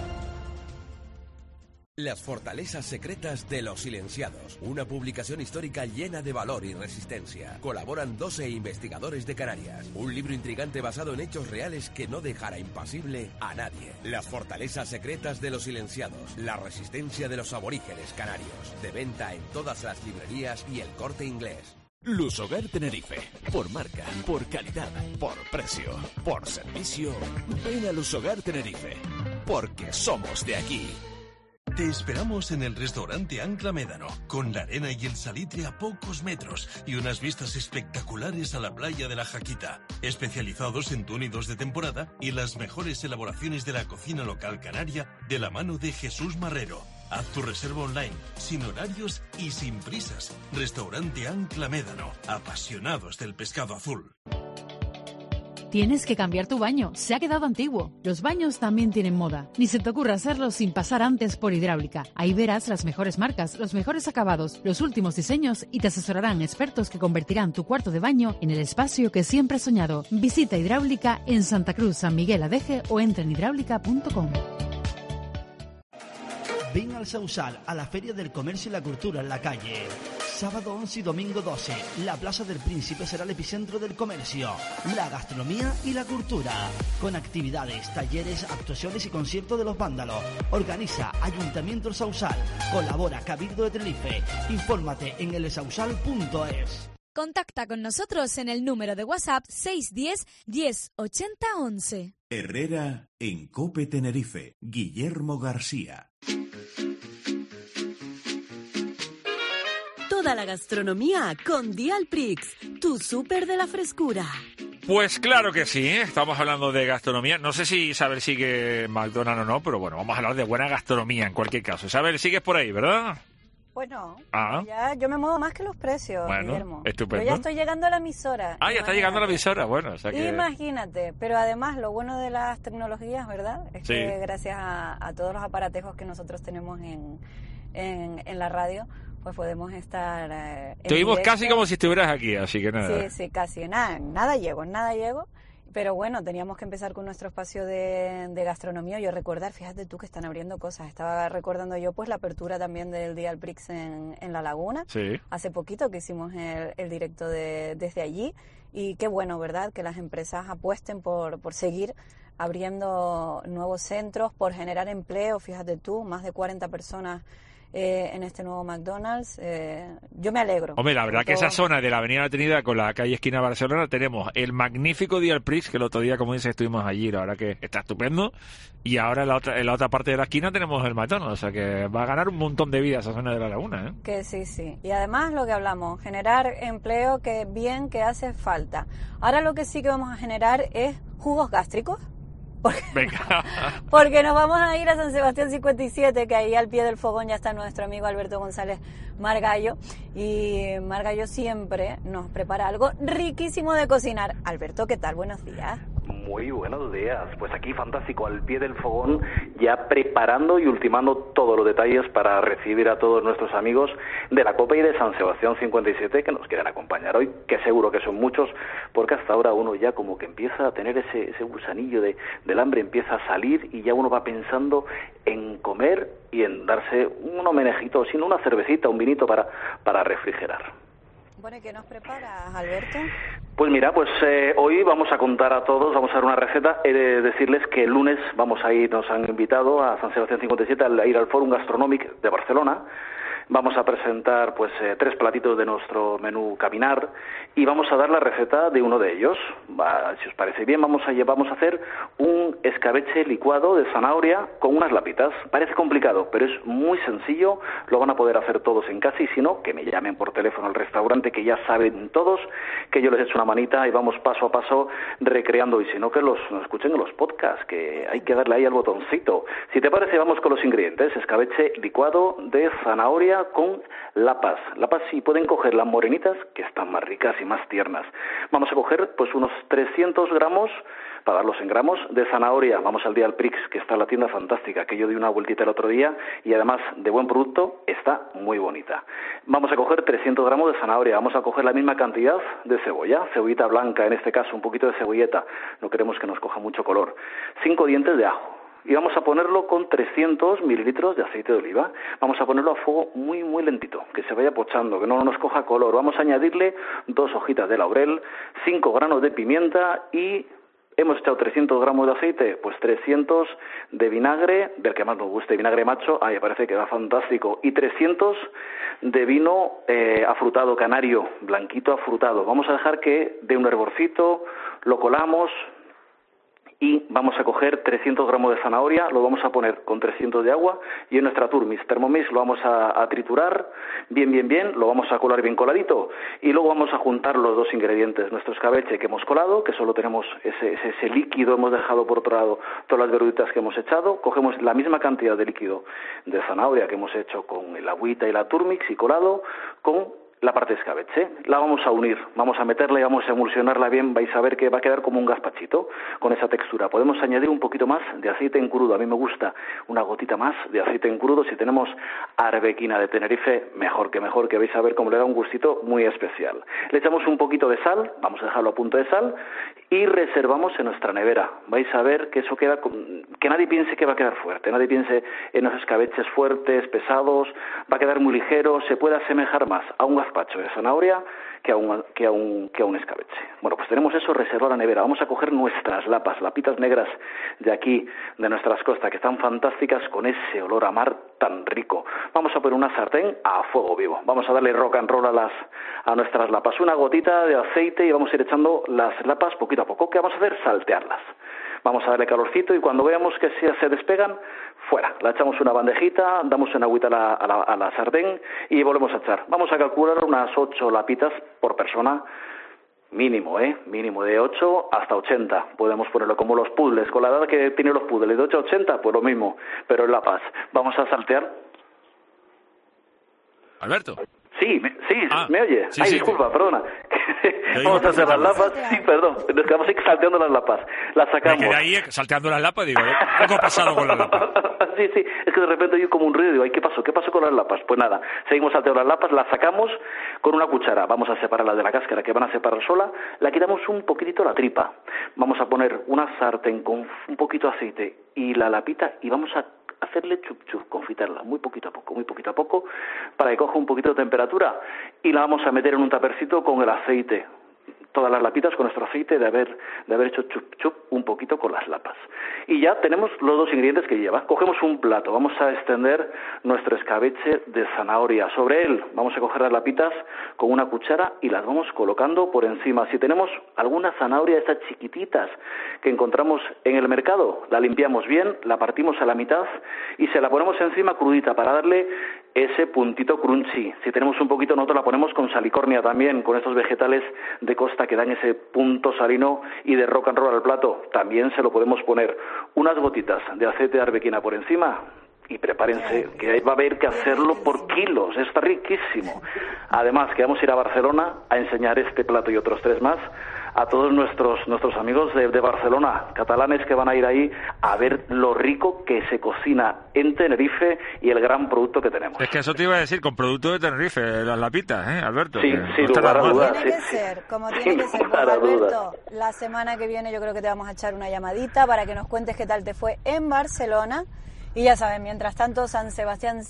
Las fortalezas secretas de los silenciados. Una publicación histórica llena de valor y resistencia. Colaboran 12 investigadores de Canarias. Un libro intrigante basado en hechos reales que no dejará impasible a nadie. Las fortalezas secretas de los silenciados. La resistencia de los aborígenes canarios. De venta en todas las librerías y El Corte Inglés. Lusogar Tenerife. Por marca, por calidad, por precio, por servicio. Ven a Lusogar Tenerife. Porque somos de aquí. Te esperamos en el restaurante Ancla Médano, con la arena y el salitre a pocos metros y unas vistas espectaculares a la playa de la Jaquita. Especializados en túnidos de temporada y las mejores elaboraciones de la cocina local canaria de la mano de Jesús Marrero. Haz tu reserva online, sin horarios y sin prisas. Restaurante Ancla Médano, apasionados del pescado azul. Tienes que cambiar tu baño, se ha quedado antiguo. Los baños también tienen moda. Ni se te ocurra hacerlo sin pasar antes por Hidráulica. Ahí verás las mejores marcas, los mejores acabados, los últimos diseños y te asesorarán expertos que convertirán tu cuarto de baño en el espacio que siempre has soñado. Visita Hidráulica en Santa Cruz, San Miguel Adeje o entra en hidráulica.com. Ven al Sausal, a la Feria del Comercio y la Cultura en la calle. Sábado 11 y domingo 12, la Plaza del Príncipe será el epicentro del comercio, la gastronomía y la cultura. Con actividades, talleres, actuaciones y conciertos de los vándalos. Organiza Ayuntamiento El Sausal. Colabora Cabildo de Tenerife. Infórmate en elsausal.es. Contacta con nosotros en el número de WhatsApp 610 10 80 11. Herrera en Cope Tenerife, Guillermo García. Toda la gastronomía con Dialprix, tu súper de la frescura. Pues claro que sí, ¿eh? Estamos hablando de gastronomía. No sé si Isabel sigue McDonald's o no, pero bueno, vamos a hablar de buena gastronomía en cualquier caso. Isabel, sigues por ahí, ¿verdad? Pues no, Ah. ya yo me muevo más que los precios, Bueno, Guillermo. estupendo. Yo ya estoy llegando a la emisora. Ah, ya está llegando a la emisora, bueno, o sea que... Imagínate, pero además lo bueno de las tecnologías, ¿verdad? Es Sí. que gracias a todos los aparatejos que nosotros tenemos en la radio, pues podemos estar en Te oímos directo. casi como si estuvieras aquí, así que nada. Sí, casi. Nada llego. Pero bueno, teníamos que empezar con nuestro espacio de gastronomía. Yo recordar, fíjate tú que están abriendo cosas. Estaba recordando yo pues la apertura también del Dialprix en La Laguna. Sí. Hace poquito que hicimos el directo desde allí. Y qué bueno, ¿verdad? Que las empresas apuesten por seguir abriendo nuevos centros, por generar empleo. Fíjate tú, más de 40 personas en este nuevo McDonald's. Yo me alegro. Hombre, la verdad que Todo- esa zona de la Avenida La Trinidad con la calle esquina Barcelona tenemos el magnífico Dialprix, que el otro día, como dices, estuvimos allí, la verdad que está estupendo. Y ahora en la otra parte de la esquina tenemos el McDonald's, o sea que va a ganar un montón de vida esa zona de La Laguna, ¿eh? Que sí. Y además lo que hablamos, generar empleo que hace falta. Ahora lo que sí que vamos a generar es jugos gástricos. Venga. Porque nos vamos a ir a San Sebastián 57, que ahí al pie del fogón ya está nuestro amigo Alberto González Margallo. Y Margallo siempre nos prepara algo riquísimo de cocinar. Alberto, ¿qué tal? Buenos días. Muy buenos días, pues aquí fantástico, al pie del fogón, ya preparando y ultimando todos los detalles para recibir a todos nuestros amigos de la Copa y de San Sebastián 57 que nos quieren acompañar hoy, que seguro que son muchos, porque hasta ahora uno ya como que empieza a tener ese gusanillo del hambre, empieza a salir y ya uno va pensando en comer y en darse un homenajito, sino una cervecita, un vinito para refrigerar. Bueno, ¿y qué nos preparas, Alberto? Pues mira, hoy vamos a contar a todos, vamos a dar una receta. He de decirles que el lunes vamos a ir, nos han invitado a San Sebastián 57 a ir al Fórum Gastronòmic de Barcelona. Vamos a presentar 3 platitos de nuestro menú caminar y vamos a dar la receta de uno de ellos. Si os parece bien, vamos a hacer un escabeche licuado de zanahoria con unas lapitas. Parece complicado, pero es muy sencillo. Lo van a poder hacer todos en casa y si no, que me llamen por teléfono al restaurante, que ya saben todos, que yo les echo una manita y vamos paso a paso recreando. Y si no, que nos escuchen en los podcasts, que hay que darle ahí al botoncito. Si te parece, vamos con los ingredientes. Escabeche licuado de zanahoria, zanahoria con lapas. Lapas sí pueden coger las morenitas, que están más ricas y más tiernas. Vamos a coger pues unos 300 gramos, para darlos en gramos, de zanahoria. Vamos al día al Prix, que está en la tienda fantástica, que yo di una vueltita el otro día y además de buen producto, está muy bonita. Vamos a coger 300 gramos de zanahoria, vamos a coger la misma cantidad de cebollita blanca, en este caso un poquito de cebolleta, no queremos que nos coja mucho color, 5 dientes de ajo. Y vamos a ponerlo con 300 mililitros de aceite de oliva. Vamos a ponerlo a fuego muy, muy lentito, que se vaya pochando, que no nos coja color. Vamos a añadirle 2 hojitas de laurel, 5 granos de pimienta y hemos echado 300 gramos de aceite, pues 300 de vinagre, del que más nos guste, vinagre macho, me parece que va fantástico, y 300 de vino afrutado, canario, blanquito afrutado. Vamos a dejar que dé un hervorcito, lo colamos y vamos a coger 300 gramos de zanahoria, lo vamos a poner con 300 de agua y en nuestra Thermomix lo vamos a triturar bien, lo vamos a colar bien coladito y luego vamos a juntar los 2 ingredientes, nuestro escabeche que hemos colado, que solo tenemos ese líquido, hemos dejado por otro lado todas las verduritas que hemos echado, cogemos la misma cantidad de líquido de zanahoria que hemos hecho con el agüita y la Thermomix y colado con la parte de escabeche, la vamos a unir, vamos a meterla y vamos a emulsionarla bien, vais a ver que va a quedar como un gazpachito con esa textura. Podemos añadir un poquito más de aceite en crudo, a mí me gusta una gotita más de aceite en crudo, si tenemos arbequina de Tenerife, mejor, que vais a ver cómo le da un gustito muy especial. Le echamos un poquito de sal, vamos a dejarlo a punto de sal y reservamos en nuestra nevera. Vais a ver que eso queda, que nadie piense que va a quedar fuerte, nadie piense en los escabeches fuertes, pesados, va a quedar muy ligero, se puede asemejar más a un gazpacho de zanahoria que a un escabeche. Bueno, pues tenemos eso reservado en la nevera. Vamos a coger nuestras lapitas negras de aquí, de nuestras costas, que están fantásticas con ese olor a mar tan rico. Vamos a poner una sartén a fuego vivo. Vamos a darle rock and roll a nuestras lapas. Una gotita de aceite y vamos a ir echando las lapas poquito a poco. ¿Qué vamos a hacer? Saltearlas. Vamos a darle calorcito y cuando veamos que se despegan, fuera. La echamos una bandejita, damos una agüita a la sartén y volvemos a echar. Vamos a calcular unas 8 lapitas por persona, mínimo, mínimo de 8 hasta 80. Podemos ponerlo como los puzzles, con la edad que tienen los puzzles, de 8 a 80, pues lo mismo, pero en lapas. Vamos a saltear. Alberto. Sí, ¿me oye? Sí, disculpa, perdona. Vamos a hacer las lapas. Sí, perdón, nos quedamos ahí salteando las lapas. Las sacamos. Me quedé ahí salteando las lapas, digo, algo ha pasado con las lapas. Sí, es que de repente oí como un ruido, digo, ¿qué pasó? ¿Qué pasó con las lapas? Pues nada, seguimos salteando las lapas, las sacamos con una cuchara, vamos a separarlas de la cáscara, que van a separar sola, la quitamos un poquitito la tripa, vamos a poner una sartén con un poquito de aceite y la lapita y vamos a hacerle chup, confitarla muy poquito a poco, para que coja un poquito de temperatura y la vamos a meter en un tapercito con el aceite. Todas las lapitas con nuestro aceite de haber hecho chup un poquito con las lapas. Y ya tenemos los 2 ingredientes que lleva. Cogemos un plato, vamos a extender nuestro escabeche de zanahoria. Sobre él vamos a coger las lapitas con una cuchara y las vamos colocando por encima. Si tenemos alguna zanahoria de estas chiquititas que encontramos en el mercado, la limpiamos bien, la partimos a la mitad y se la ponemos encima crudita para darle ese puntito crunchy. Si tenemos un poquito, nosotros la ponemos con salicornia también, con estos vegetales de costa que dan ese punto salino y de rock and roll al plato. También se lo podemos poner unas gotitas de aceite de arbequina por encima y prepárense, que va a haber que hacerlo por kilos, está riquísimo. Además, que vamos a ir a Barcelona a enseñar este plato y otros 3 más a todos nuestros amigos de Barcelona, catalanes, que van a ir ahí a ver lo rico que se cocina en Tenerife y el gran producto que tenemos. Es que eso te iba a decir, con producto de Tenerife, las lapitas, Alberto. Sí, sin lugar a dudas. Tiene que ser, como tiene que ser. Pues, Alberto, la semana que viene yo creo que te vamos a echar una llamadita para que nos cuentes qué tal te fue en Barcelona. Y ya saben, mientras tanto, San Sebastián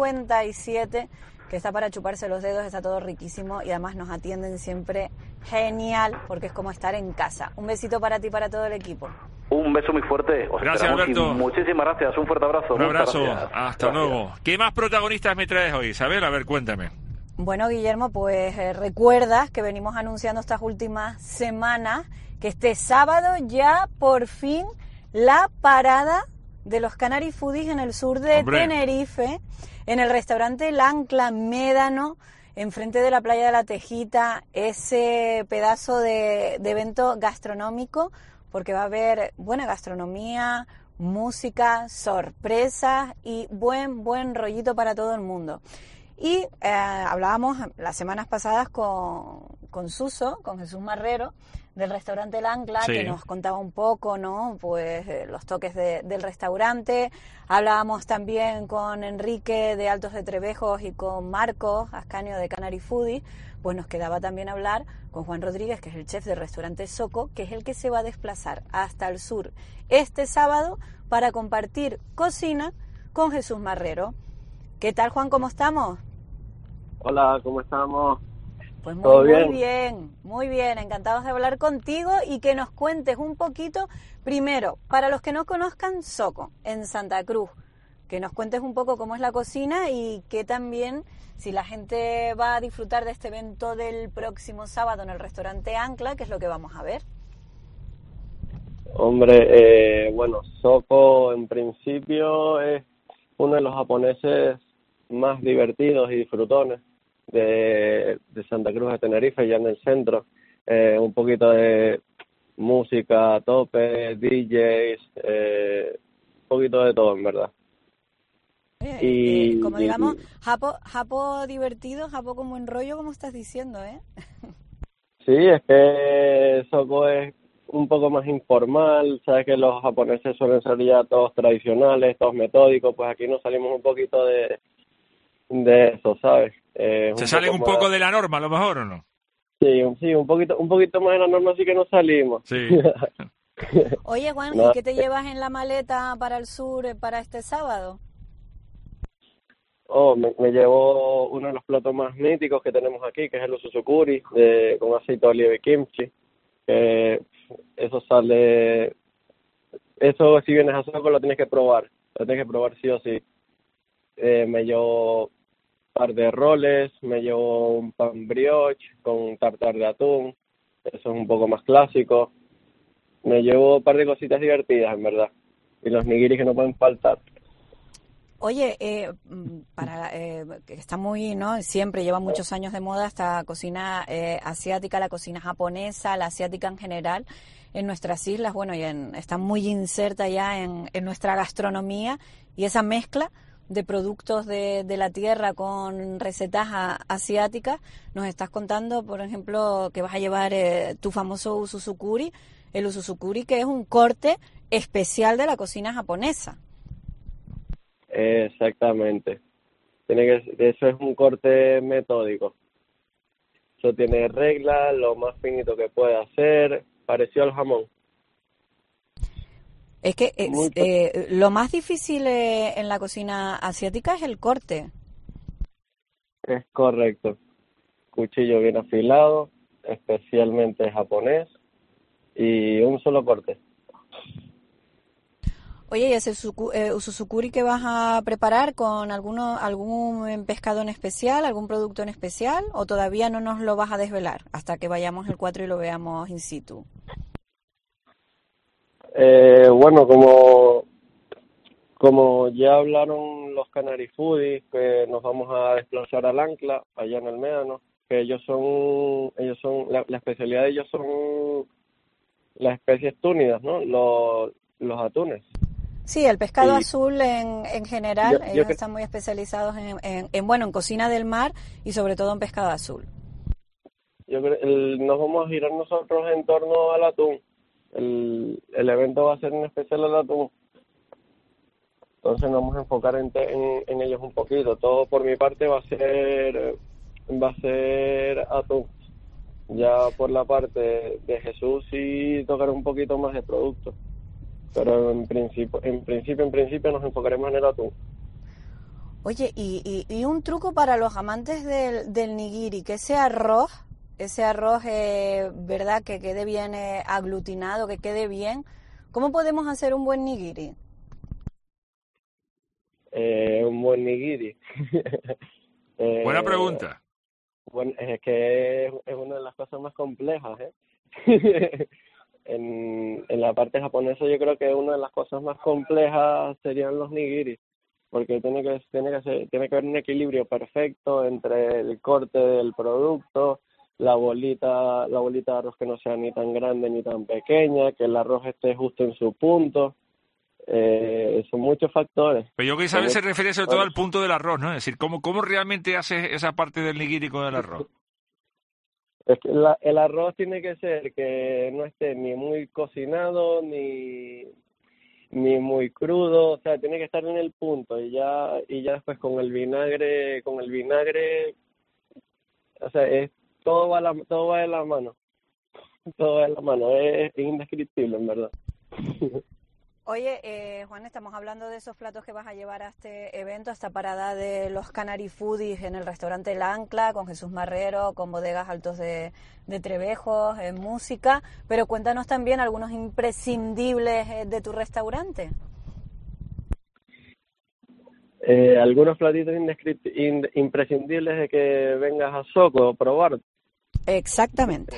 57, que está para chuparse los dedos, está todo riquísimo y además nos atienden siempre genial, porque es como estar en casa. Un besito para ti y para todo el equipo. Un beso muy fuerte. Gracias, Alberto. Muchísimas gracias. Un fuerte abrazo. Un abrazo. Hasta luego. ¿Qué más protagonistas me traes hoy, Isabel? A ver, cuéntame. Bueno, Guillermo, pues recuerdas que venimos anunciando estas últimas semanas que este sábado ya por fin la parada de los Canary Foodies en el sur de Tenerife, en el restaurante El Ancla Médano, enfrente de la playa de la Tejita, ese pedazo de evento gastronómico, porque va a haber buena gastronomía, música, sorpresas y buen rollito para todo el mundo. Y hablábamos las semanas pasadas con Suso, con Jesús Marrero, del restaurante El Ancla, sí, que nos contaba un poco, ¿no? Pues los toques del restaurante. Hablábamos también con Enrique de Altos de Trevejos y con Marcos Ascanio de Canary Foodie. Pues nos quedaba también hablar con Juan Rodríguez, que es el chef del restaurante Soco, que es el que se va a desplazar hasta el sur este sábado para compartir cocina con Jesús Marrero. ¿Qué tal, Juan? ¿Cómo estamos? Hola, ¿cómo estamos? Pues ¿Todo muy bien, encantados de hablar contigo y que nos cuentes un poquito, primero, para los que no conozcan Soco, en Santa Cruz, que nos cuentes un poco cómo es la cocina y que también, si la gente va a disfrutar de este evento del próximo sábado en el restaurante Ancla, ¿qué es lo que vamos a ver? Hombre, bueno, Soco en principio es uno de los japoneses más divertidos y disfrutones de Santa Cruz de Tenerife, ya en el centro. Un poquito de música a tope, DJs, un poquito de todo, en verdad. Como digamos, Japo divertido, Japo con buen rollo, como estás diciendo, ¿eh? Sí, es que Soco es un poco más informal, sabes que los japoneses suelen ser ya todos tradicionales, todos metódicos, pues aquí nos salimos un poquito de eso, ¿sabes? ¿Se salen un poco de la norma, a lo mejor, o no? Sí, un poquito más de la norma, sí que nos salimos. Sí. Oye, Juan, No. ¿y qué te llevas en la maleta para el sur para este sábado? Me llevo uno de los platos más míticos que tenemos aquí, que es el ususukuri, con aceite de oliva y kimchi. Eso sale... Eso, si vienes a Soco, lo tienes que probar sí o sí. Me llevo un par de roles, me llevo un pan brioche con tartar de atún, eso es un poco más clásico. Me llevo un par de cositas divertidas, en verdad. Y los nigiris que no pueden faltar. Oye, que está muy, ¿no? Siempre lleva muchos años de moda esta cocina asiática, la cocina japonesa, la asiática en general en nuestras islas, bueno, y está muy inserta ya en nuestra gastronomía, y esa mezcla de productos de la tierra con recetas asiáticas. Nos estás contando, por ejemplo, que vas a llevar tu famoso ususukuri, el ususukuri, que es un corte especial de la cocina japonesa. Exactamente. Eso es un corte metódico. Eso tiene reglas, lo más finito que puede hacer, parecido al jamón. Es que lo más difícil en la cocina asiática es el corte. Es correcto. Cuchillo bien afilado, especialmente japonés, y un solo corte. Oye, ¿y ese ususukuri que vas a preparar con algún pescado en especial, algún producto en especial, o todavía no nos lo vas a desvelar hasta que vayamos el 4 y lo veamos in situ? Bueno, como ya hablaron los Canary Foodies, que nos vamos a desplazar al Ancla, allá en el Médano, que ellos son la especialidad de ellos son las especies túnidas, ¿no? Los atunes. Sí, el pescado azul en general, ellos que... están muy especializados en cocina del mar y sobre todo en pescado azul. Yo creo nos vamos a girar nosotros en torno al atún. El evento va a ser en especial al atún. Entonces nos vamos a enfocar en ellos un poquito. Todo por mi parte va a ser atún. Ya por la parte de Jesús sí tocará un poquito más de producto. Pero en principio nos enfocaremos en el atún. Oye, y un truco para los amantes del nigiri, que ese arroz, ¿verdad? Que quede bien aglutinado, que quede bien. ¿Cómo podemos hacer un buen nigiri? Un buen nigiri. Buena pregunta. Bueno, es que es una de las cosas más complejas, ¿eh? En la parte japonesa yo creo que una de las cosas más complejas serían los nigiris, porque tiene que haber un equilibrio perfecto entre el corte del producto, la bolita de arroz que no sea ni tan grande ni tan pequeña, que el arroz esté justo en su punto. Son muchos factores. Pero yo quería saber, se refiere sobre todo al punto del arroz, ¿no? Es decir, ¿cómo realmente haces esa parte del nigiri con el arroz? Es que el arroz tiene que ser que no esté ni muy cocinado ni muy crudo, o sea, tiene que estar en el punto y ya después con el vinagre, o sea, todo va de la mano. Todo va de la mano, es indescriptible en verdad. Oye, Juan, estamos hablando de esos platos que vas a llevar a este evento, a esta parada de los Canary Foodies en el restaurante El Ancla, con Jesús Marrero, con bodegas Altos de Trebejos, música, pero cuéntanos también algunos imprescindibles de tu restaurante. Algunos platitos imprescindibles de que vengas a Soco a probar. Exactamente.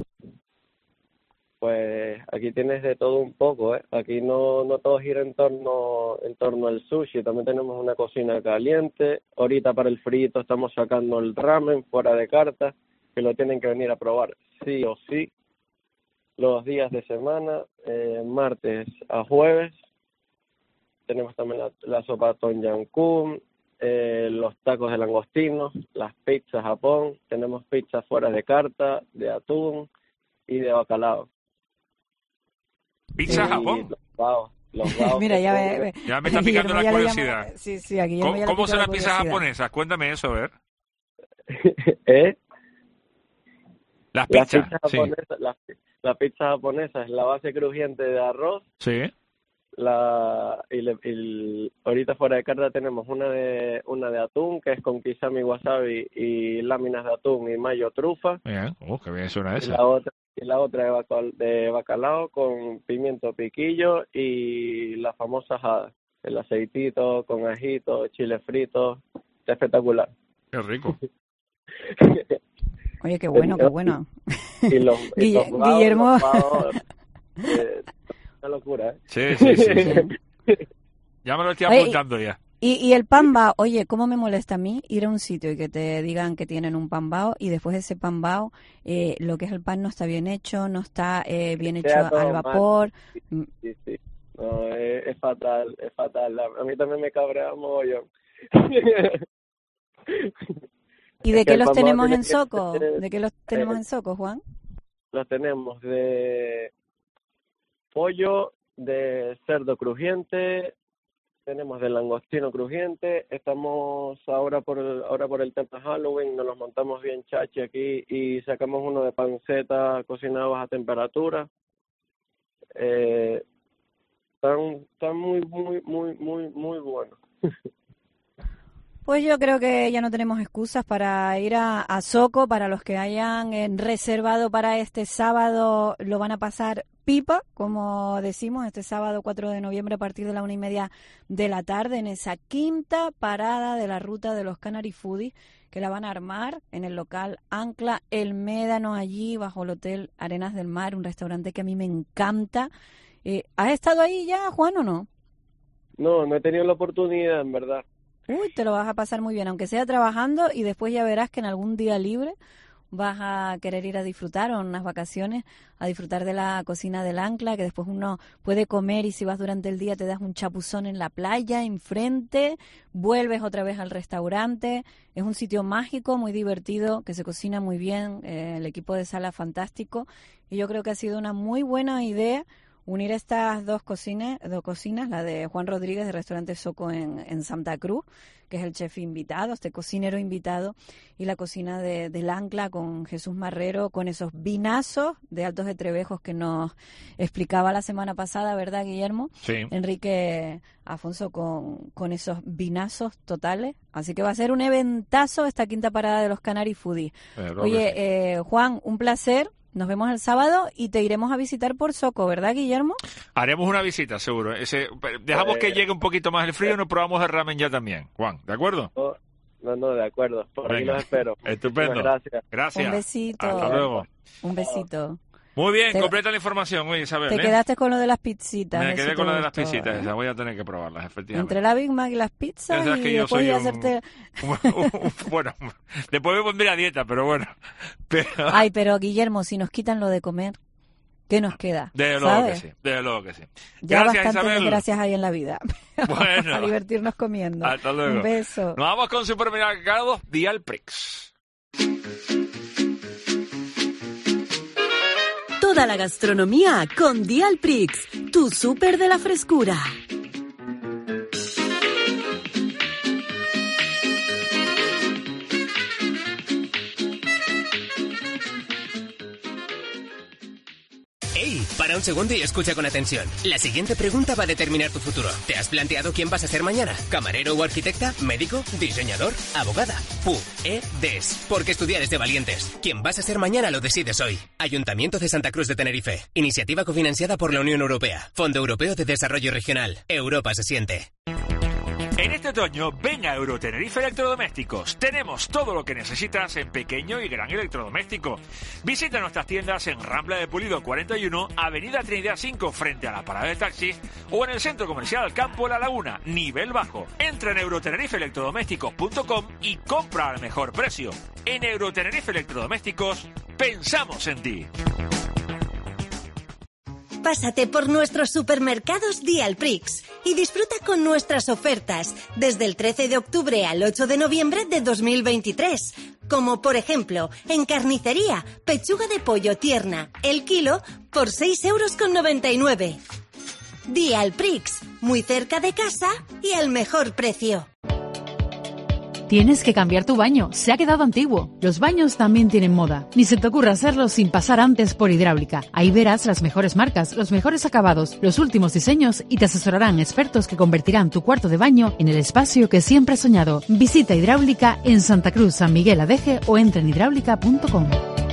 Pues aquí tienes de todo un poco, ¿eh? Aquí no todo gira en torno al sushi. También tenemos una cocina caliente. Ahorita para el frito estamos sacando el ramen fuera de carta, que lo tienen que venir a probar sí o sí. Los días de semana, martes a jueves. Tenemos también la sopa Tom Yam Goong, los tacos de langostino, las pizzas Japón. Tenemos pizzas fuera de carta, de atún y de bacalao. ¿Pizza Japón? Los baos Mira, ya me está picando la curiosidad. Sí, aquí ¿Cómo son las pizzas japonesas? Cuéntame eso, a ver. Las pizzas japonesas, la pizza japonesa es la base crujiente de arroz. Sí. Ahorita fuera de carta tenemos una de atún, que es con kisame wasabi y láminas de atún y mayo trufa. Bien, qué bien suena esa. Y la otra de bacalao con pimiento piquillo y la famosa jada, el aceitito con ajito, chile frito, está espectacular. Qué rico. Oye, qué bueno, qué bueno. Y los Guillermo. Una locura, ¿eh? Sí. Ya me lo estoy apuntando ya. Y el pan bao, oye, ¿cómo me molesta a mí ir a un sitio y que te digan que tienen un pan bao y después ese pan bao, lo que es el pan no está bien hecho, no está bien hecho al vapor? Sí. No, es fatal, es fatal. A mí también me cabrea mogollón. ¿Y de qué los tenemos en Soco? ¿De qué los tenemos en Soco, Juan? Los tenemos de pollo, de cerdo crujiente, tenemos de langostino crujiente. Estamos ahora por el tema Halloween, nos los montamos bien chachi aquí y sacamos uno de panceta cocinado a baja temperatura. Están muy buenos. Pues yo creo que ya no tenemos excusas para ir a Soco. Para los que hayan reservado para este sábado, lo van a pasar pipa, como decimos, este sábado 4 de noviembre a partir de la 1:30 de la tarde, en esa quinta parada de la ruta de los Canary Foodies, que la van a armar en el local Ancla El Médano, allí bajo el Hotel Arenas del Mar, un restaurante que a mí me encanta. ¿Has estado ahí ya, Juan, o no? No he tenido la oportunidad, en verdad. Uy, te lo vas a pasar muy bien, aunque sea trabajando, y después ya verás que en algún día libre vas a querer ir a disfrutar, o en unas vacaciones, a disfrutar de la cocina del Ancla, que después uno puede comer y si vas durante el día te das un chapuzón en la playa, enfrente, vuelves otra vez al restaurante. Es un sitio mágico, muy divertido, que se cocina muy bien, el equipo de sala fantástico, y yo creo que ha sido una muy buena idea unir estas dos cocinas, la de Juan Rodríguez de Restaurante Soco en Santa Cruz, que es el chef invitado, este cocinero invitado, y la cocina del Ancla con Jesús Marrero, con esos vinazos de Altos de Trebejos que nos explicaba la semana pasada, ¿verdad, Guillermo? Sí. Enrique Afonso con esos vinazos totales. Así que va a ser un eventazo esta quinta parada de los Canary Foodies. Oye, Juan, un placer. Nos vemos el sábado y te iremos a visitar por Soco, ¿verdad, Guillermo? Haremos una visita, seguro. Dejamos que llegue un poquito más el frío y nos probamos el ramen ya también. Juan, ¿de acuerdo? No, de acuerdo. Por ahí los espero. Estupendo. Gracias. Un besito. Hasta luego. Un besito. Muy bien, completa la información, oye, Isabel. Te quedaste con lo de las pizzitas. Me quedé con lo de las pizzitas, esas voy a tener que probarlas, efectivamente. Entre la Big Mac y las pizzas y que yo después soy hacerte... Bueno, después me pondré a dieta, pero bueno. Ay, pero Guillermo, si nos quitan lo de comer... ¿Qué nos queda? Desde luego que sí, desde luego que sí. Ya Gracias, bastantes Isabel. desgracias hay en la vida. Bueno. A divertirnos comiendo. Hasta luego. Un beso. Nos vamos con supermercados Dialprix. Toda la gastronomía con Dialprix, tu súper de la frescura. ¡Ey! Para un segundo y escucha con atención. La siguiente pregunta va a determinar tu futuro. ¿Te has planteado quién vas a ser mañana? ¿Camarero o arquitecta? ¿Médico? ¿Diseñador? ¿Abogada? Puedes. Porque estudiar es de valientes. Quién vas a ser mañana lo decides hoy. Ayuntamiento de Santa Cruz de Tenerife. Iniciativa cofinanciada por la Unión Europea. Fondo Europeo de Desarrollo Regional. Europa se siente. En este otoño, ven a Eurotenerife Electrodomésticos. Tenemos todo lo que necesitas en pequeño y gran electrodoméstico. Visita nuestras tiendas en Rambla de Pulido 41, Avenida Trinidad 5, frente a la parada de taxis, o en el Centro Comercial Campo La Laguna, nivel bajo. Entra en eurotenerifelectrodomésticos.com y compra al mejor precio. En Eurotenerife Electrodomésticos, pensamos en ti. Pásate por nuestros supermercados Dialprix y disfruta con nuestras ofertas desde el 13 de octubre al 8 de noviembre de 2023. Como por ejemplo, en carnicería, pechuga de pollo tierna, el kilo por 6,99 €. Dialprix, muy cerca de casa y al mejor precio. Tienes que cambiar tu baño, se ha quedado antiguo. Los baños también tienen moda. Ni se te ocurra hacerlo sin pasar antes por Hidráulica. Ahí verás las mejores marcas, los mejores acabados, los últimos diseños y te asesorarán expertos que convertirán tu cuarto de baño en el espacio que siempre has soñado. Visita Hidráulica en Santa Cruz, San Miguel Adeje o entra en hidráulica.com.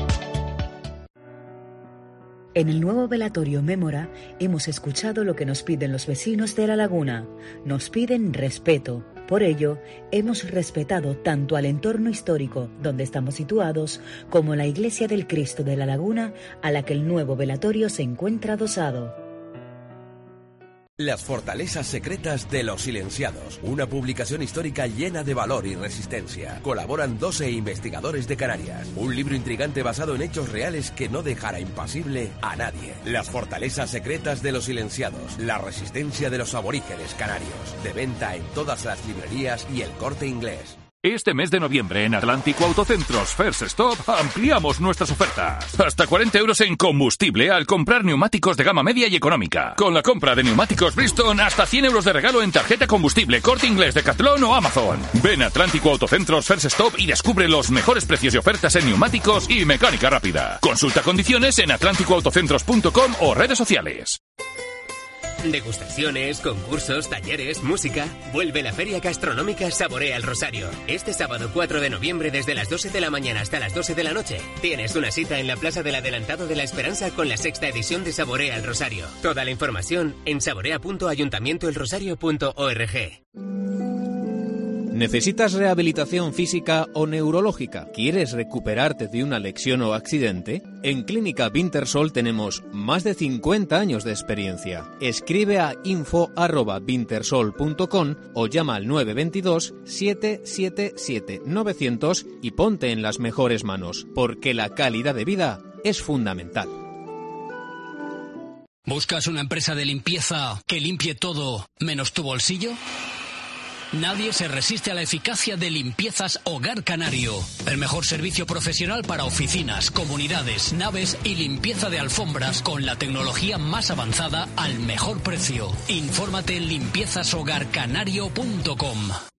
En el nuevo velatorio Mémora hemos escuchado lo que nos piden los vecinos de La Laguna. Nos piden respeto. Por ello, hemos respetado tanto al entorno histórico donde estamos situados como la Iglesia del Cristo de La Laguna, a la que el nuevo velatorio se encuentra adosado. Las fortalezas secretas de los silenciados. Una publicación histórica llena de valor y resistencia. Colaboran 12 investigadores de Canarias. Un libro intrigante basado en hechos reales que no dejará impasible a nadie. Las fortalezas secretas de los silenciados. La resistencia de los aborígenes canarios. De venta en todas las librerías y El Corte Inglés. Este mes de noviembre en Atlántico Autocentros First Stop ampliamos nuestras ofertas. Hasta 40 € en combustible al comprar neumáticos de gama media y económica. Con la compra de neumáticos Bridgestone, hasta 100 € de regalo en tarjeta combustible, Corte Inglés, Decathlon o Amazon. Ven a Atlántico Autocentros First Stop y descubre los mejores precios y ofertas en neumáticos y mecánica rápida. Consulta condiciones en atlánticoautocentros.com o redes sociales. Degustaciones, concursos, talleres, música. Vuelve la Feria Gastronómica Saborea el Rosario. Este sábado 4 de noviembre desde las 12 de la mañana hasta las 12 de la noche. Tienes una cita en la Plaza del Adelantado de la Esperanza con la 6ª edición de Saborea el Rosario. Toda la información en saborea.ayuntamientoelrosario.org. ¿Necesitas rehabilitación física o neurológica? ¿Quieres recuperarte de una lesión o accidente? En Clínica Wintersol tenemos más de 50 años de experiencia. Escribe a info@wintersol.com o llama al 922 777 900 y ponte en las mejores manos, porque la calidad de vida es fundamental. ¿Buscas una empresa de limpieza que limpie todo menos tu bolsillo? Nadie se resiste a la eficacia de Limpiezas Hogar Canario. El mejor servicio profesional para oficinas, comunidades, naves y limpieza de alfombras con la tecnología más avanzada al mejor precio. Infórmate en limpiezashogarcanario.com.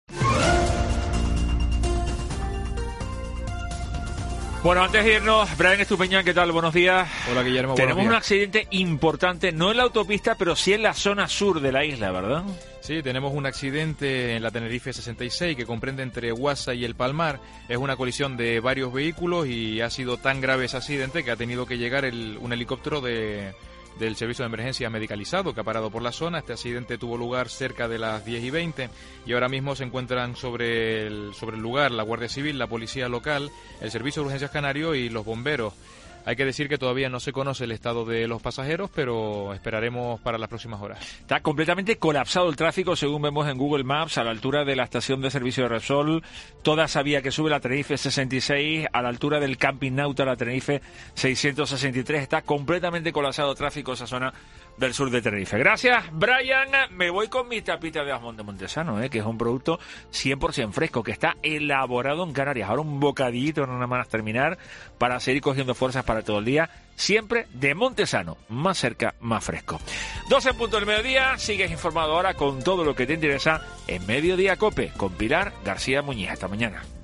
Bueno, antes de irnos, Brian Estupiñán, ¿qué tal? Buenos días. Hola, Guillermo. Tenemos buenos días. un accidente importante, no en la autopista, pero sí en la zona sur de la isla, ¿verdad? Sí, tenemos un accidente en la Tenerife 66 que comprende entre Guasa y El Palmar. Es una colisión de varios vehículos y ha sido tan grave ese accidente que ha tenido que llegar un helicóptero del Servicio de Emergencia Medicalizado que ha parado por la zona. Este accidente tuvo lugar cerca de las 10:20 y ahora mismo se encuentran sobre el lugar la Guardia Civil, la Policía Local, el Servicio de Urgencias Canario y los bomberos. Hay que decir que todavía no se conoce el estado de los pasajeros, pero esperaremos para las próximas horas. Está completamente colapsado el tráfico, según vemos en Google Maps, a la altura de la estación de servicio de Repsol, toda esa vía que sube la Tenerife 66, a la altura del Camping Nauta, la Tenerife 663. Está completamente colapsado el tráfico esa zona del sur de Tenerife. Gracias, Brian. Me voy con mi tapita de jamón de Montesano, que es un producto 100% fresco, que está elaborado en Canarias. Ahora un bocadillito nada más terminar para seguir cogiendo fuerzas para todo el día. Siempre de Montesano, más cerca, más fresco. 12 en punto del mediodía, sigues informado ahora con todo lo que te interesa en Mediodía Cope, con Pilar García Muñiz. Hasta mañana.